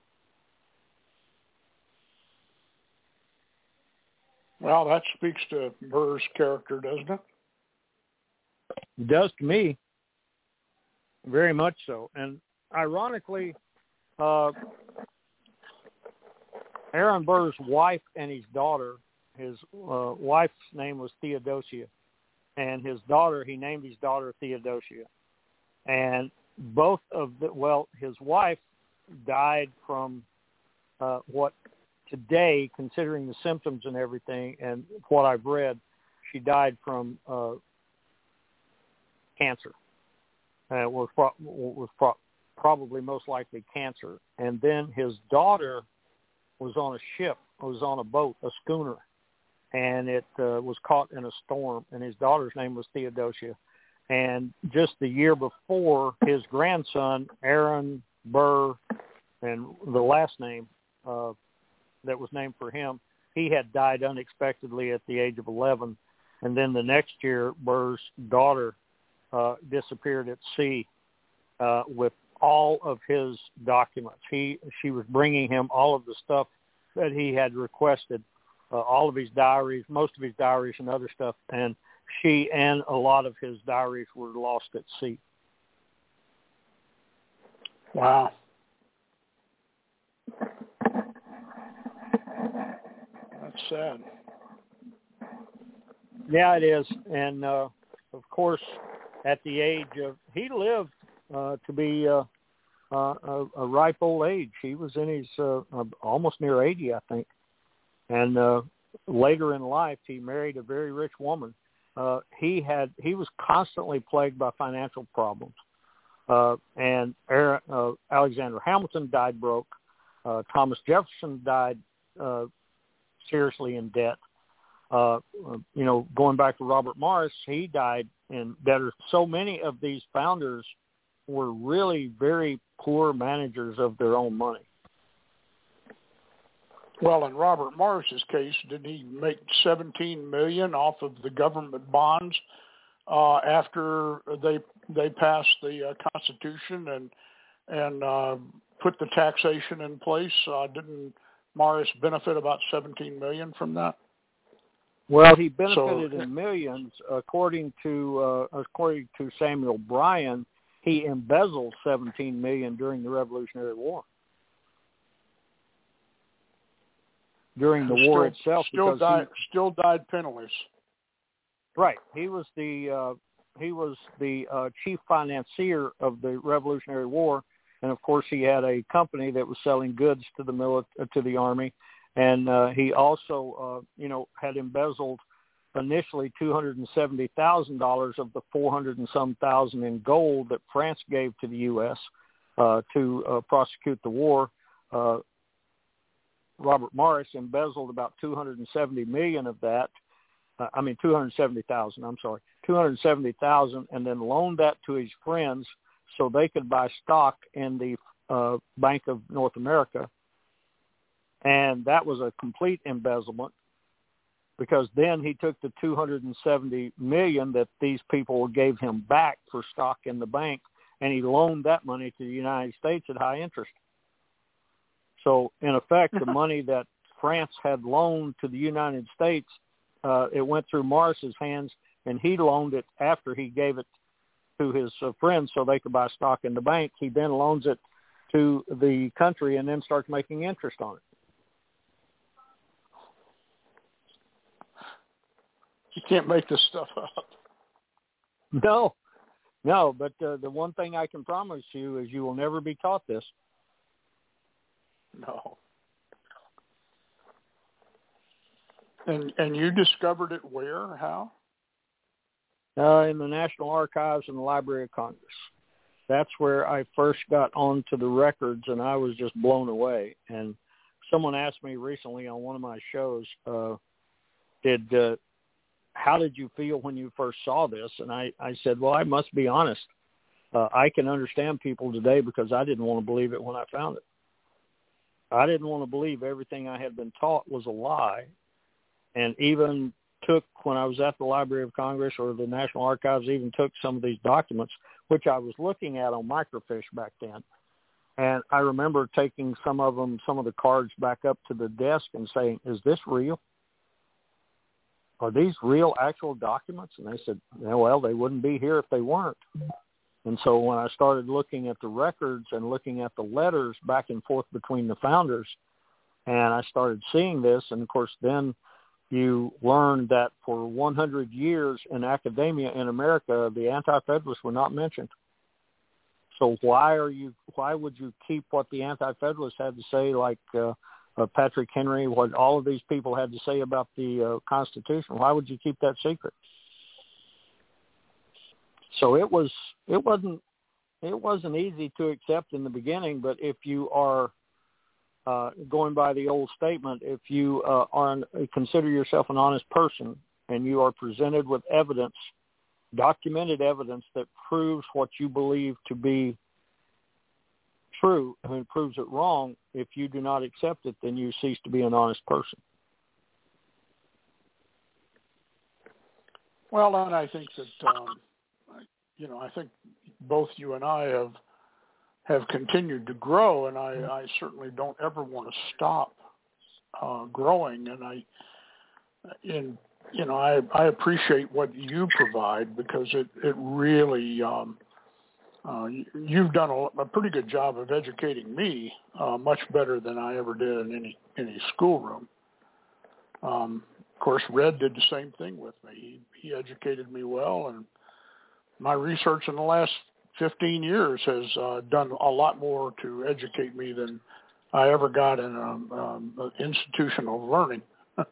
Well, that speaks to Burr's character, doesn't it? It does to me. Very much so. And ironically, Aaron Burr's wife and his daughter, his wife's name was Theodosia, and his daughter, he named his daughter Theodosia. And his wife died from what today, considering the symptoms and everything, and what I've read, she died from cancer. It was probably most likely cancer. And then his daughter was on a ship, was on a boat, a schooner, and it was caught in a storm, and his daughter's name was Theodosia. And just the year before, his grandson, Aaron Burr, and the last name that was named for him, he had died unexpectedly at the age of 11. And then the next year, Burr's daughter disappeared at sea with all of his documents. She was bringing him all of the stuff that he had requested, all of his diaries, most of his diaries and other stuff, and she and a lot of his diaries were lost at sea. Wow. That's sad. Yeah, it is. And, of course, at the age of, he lived to be a ripe old age. He was in his almost near 80, I think. And later in life, he married a very rich woman. He was constantly plagued by financial problems. And Alexander Hamilton died broke. Thomas Jefferson died seriously in debt. Going back to Robert Morris, he died in debt. So many of these founders were really very poor managers of their own money. Well, in Robert Morris's case, didn't he make $17 million off of the government bonds after they passed the Constitution and put the taxation in place. Didn't Morris benefit about $17 million from that? Well, he benefited in millions. According to Samuel Bryan, he embezzled $17 million during the Revolutionary War. During the war itself, still died penniless. Right. He was the chief financier of the Revolutionary War, and of course he had a company that was selling goods to the army, and he also had embezzled initially $270,000 of the 400 and some thousand in gold that France gave to the U.S. To prosecute the war. Robert Morris embezzled about $270 million of that. $270,000, and then loaned that to his friends so they could buy stock in the Bank of North America. And that was a complete embezzlement, because then he took the $270 million that these people gave him back for stock in the bank, and he loaned that money to the United States at high interest. So, in effect, the money that France had loaned to the United States, it went through Morris's hands, and he loaned it after he gave it to his friends so they could buy stock in the bank. He then loans it to the country and then starts making interest on it. You can't make this stuff up. No, but the one thing I can promise you is you will never be taught this. No. And you discovered it where? How? In the National Archives and the Library of Congress. That's where I first got onto the records, and I was just blown away. And someone asked me recently on one of my shows, how did you feel when you first saw this? And I said, well, I must be honest. I can understand people today because I didn't want to believe it when I found it. I didn't want to believe everything I had been taught was a lie. And even when I was at the Library of Congress or the National Archives, even took some of these documents, which I was looking at on microfiche back then. And I remember taking some of the cards back up to the desk and saying, is this real? Are these real actual documents? And they said, well, they wouldn't be here if they weren't. And so when I started looking at the records and looking at the letters back and forth between the founders, and I started seeing this, and of course then you learn that for 100 years in academia in America, the Anti-Federalists were not mentioned. So why would you keep what the Anti-Federalists had to say, like Patrick Henry, what all of these people had to say about the Constitution? Why would you keep that secret? So it wasn't easy to accept in the beginning, but if you are going by the old statement, if you consider yourself an honest person and you are presented with evidence, documented evidence that proves what you believe to be true and proves it wrong, if you do not accept it, then you cease to be an honest person. Well, and I think that I think both you and I have continued to grow, and I certainly don't ever want to stop growing. And I appreciate what you provide, because it really you've done a pretty good job of educating me, much better than I ever did in any schoolroom. Of course, Red did the same thing with me. He educated me well, and my research in the last 15 years has done a lot more to educate me than I ever got in an institution of learning.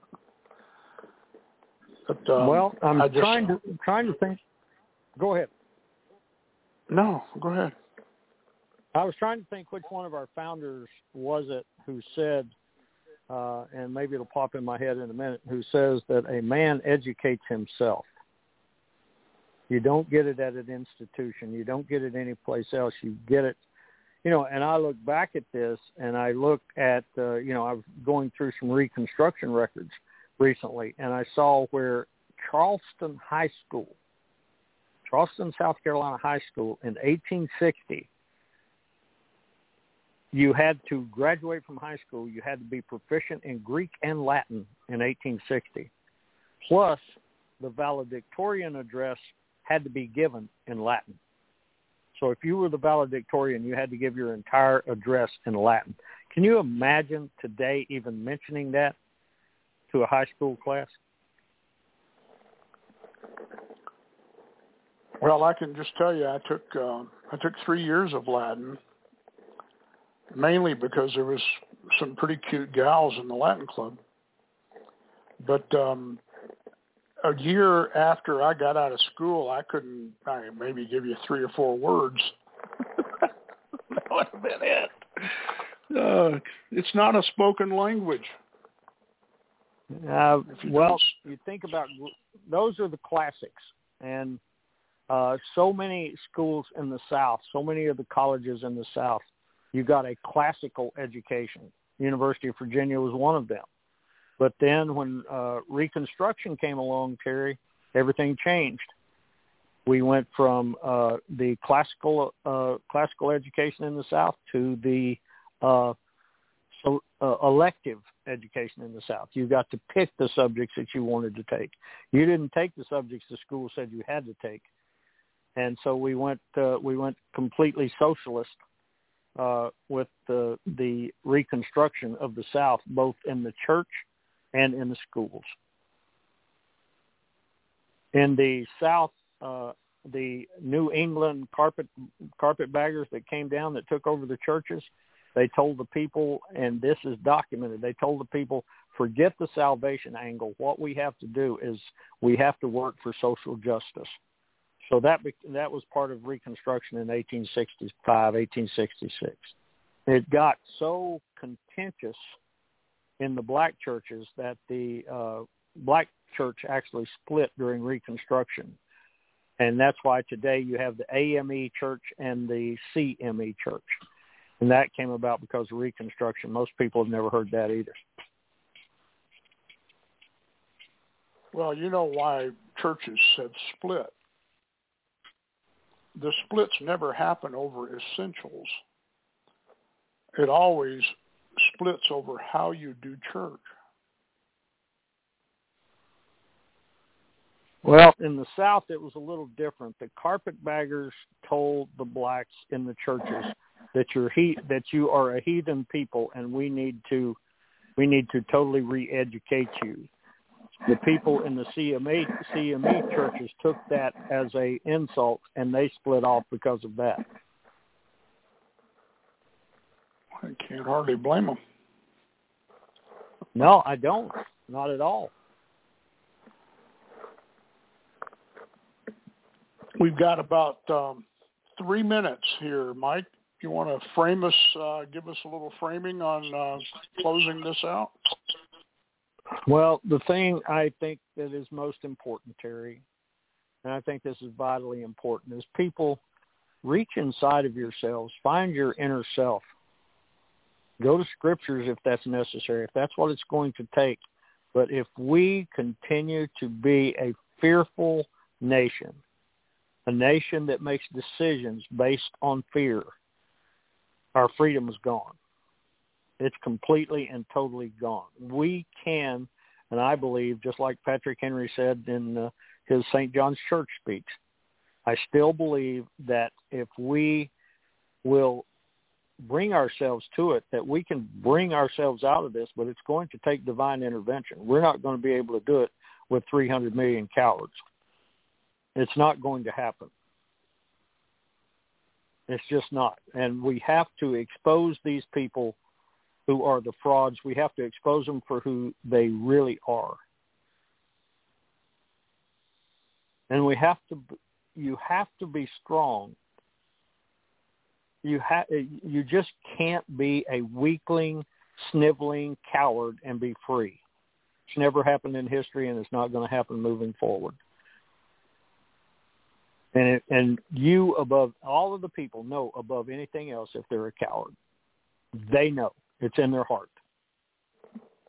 But, well, I'm trying to think. Go ahead. No, go ahead. I was trying to think which one of our founders was it who said, and maybe it'll pop in my head in a minute, who says that a man educates himself. You don't get it at an institution. You don't get it anyplace else. You get it, and I look back at this and I look at, I was going through some Reconstruction records recently, and I saw where Charleston High School Charleston, South Carolina High School in 1860, you had to graduate from high school. You had to be proficient in Greek and Latin in 1860. Plus, the valedictorian address had to be given in Latin. So if you were the valedictorian, you had to give your entire address in Latin. Can you imagine today even mentioning that to a high school class? Well, I can just tell you, I took 3 years of Latin, mainly because there was some pretty cute gals in the Latin club. But a year after I got out of school, I maybe give you 3 or 4 words. That would have been it. It's not a spoken language. You think about, those are the classics. And so many schools in the South, so many of the colleges in the South, you got a classical education. University of Virginia was one of them. But then when Reconstruction came along, Terry, everything changed. We went from the classical education in the South to the elective education in the South. You got to pick the subjects that you wanted to take. You didn't take the subjects the school said you had to take. And so we went completely socialist with the Reconstruction of the South, both in the church and in the schools. In the South, the New England carpetbaggers that came down that took over the churches, they told the people, and this is documented, they told the people, forget the salvation angle. What we have to do is we have to work for social justice. So that was part of Reconstruction in 1865, 1866. It got so contentious in the black churches that the black church actually split during Reconstruction. And that's why today you have the AME church and the CME church. And that came about because of Reconstruction. Most people have never heard that either. Well, you know why churches have split. The splits never happen over essentials. It always splits over how you do church. Well, in the South, it was a little different. The carpetbaggers told the blacks in the churches that you are a heathen people, and we need to totally re-educate you. The people in the CME churches took that as a insult, and they split off because of that. I can't hardly blame them. No, I don't. Not at all. We've got about 3 minutes here, Mike. You want to frame us, give us a little framing on closing this out? Well, the thing I think that is most important, Terry, and I think this is vitally important, is people reach inside of yourselves, find your inner self. Go to scriptures if that's necessary, if that's what it's going to take. But if we continue to be a fearful nation, a nation that makes decisions based on fear, our freedom is gone. It's completely and totally gone. We can, and I believe, just like Patrick Henry said in his St. John's Church speech, I still believe that if we will bring ourselves to it, that we can bring ourselves out of this, but it's going to take divine intervention. We're not going to be able to do it with 300 million cowards. It's not going to happen. It's just not. And we have to expose these people who are the frauds. We have to expose them for who they really are. And you have to be strong. You just can't be a weakling, sniveling coward and be free. It's never happened in history, and it's not going to happen moving forward. And you, above all of the people, know above anything else if they're a coward. They know. It's in their heart.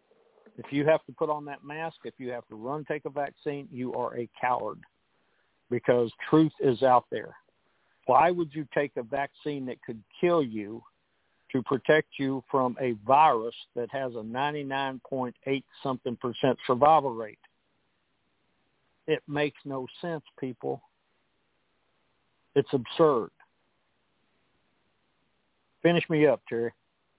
If you have to put on that mask, if you have to take a vaccine, you are a coward. because truth is out there. Why would you take a vaccine that could kill you to protect you from a virus that has a 99.8-something% survival rate? It makes no sense, people. It's absurd. Finish me up, Terry.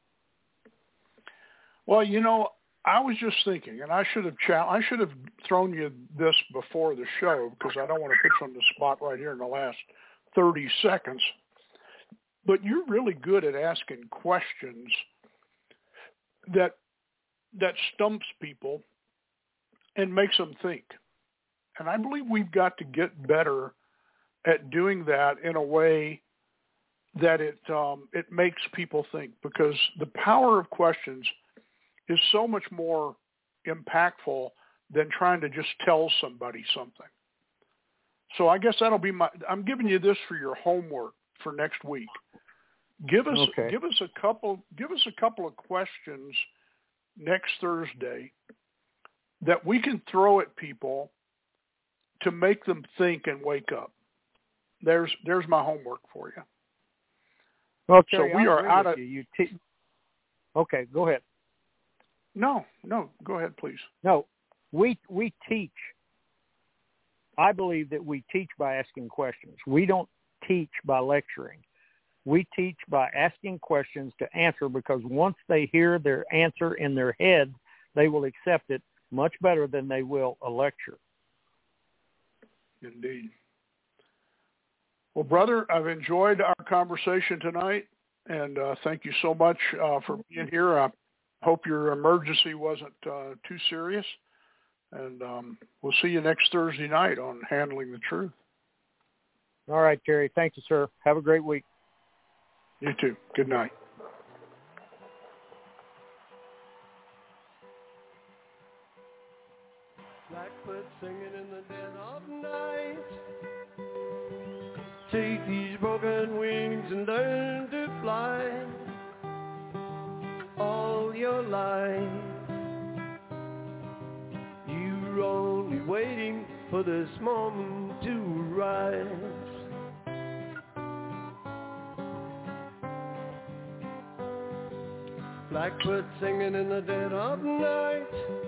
Well, you know, I was just thinking, and I should have thrown you this before the show because I don't want to put you on the spot right here in the last 30 seconds. But you're really good at asking questions that stumps people and makes them think. And I believe we've got to get better at doing that in a way that it makes people think, because the power of questions is so much more impactful than trying to just tell somebody something. So I guess that'll be I'm giving you this for your homework for next week. Give us a couple of questions next Thursday that we can throw at people to make them think and wake up. There's my homework for you. Well, Terry, so we are out of you. Okay, go ahead. No, go ahead, please. No, we teach. I believe that we teach by asking questions. We don't teach by lecturing. We teach by asking questions to answer, because once they hear their answer in their head, they will accept it much better than they will a lecture. Indeed. Well, brother, I've enjoyed our conversation tonight, and thank you so much for being here. I hope your emergency wasn't too serious, and we'll see you next Thursday night on Handling the Truth. All right, Terry. Thank you, sir. Have a great week. You too. Good night. Blackbird singing in the dead of night. Take these broken wings and learn to fly. All your life, you're only waiting for this moment to rise. Blackbird singing in the dead of night.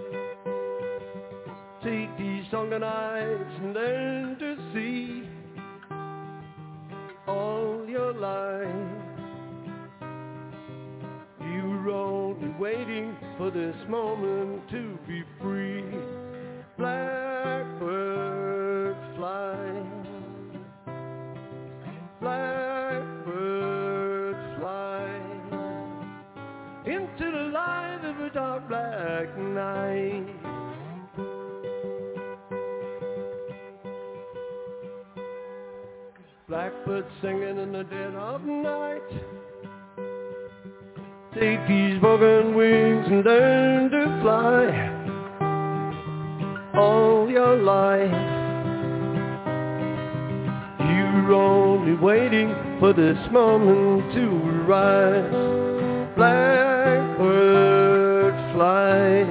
Take these sunken eyes and learn to see. All your life, you're only waiting for this moment to be free. Blackbird fly, blackbird fly into the light of a dark black night. Blackbird singing in the dead of night. Take these broken wings and learn to fly. All your life, you're only waiting for this moment to rise. Blackbird fly,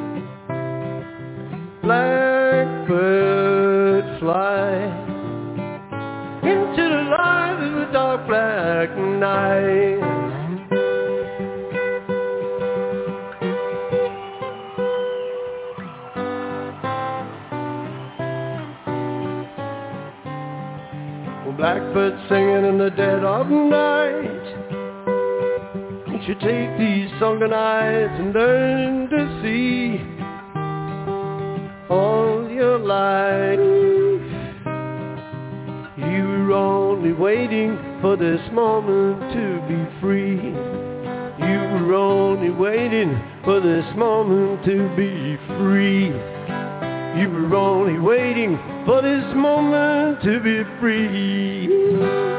blackbird fly into the light of the dark black night. Blackbird singing in the dead of night. You should take these sunken eyes and learn to see. All your life, you were only waiting for this moment to be free. You were only waiting for this moment to be free. You were only waiting for this moment to be free.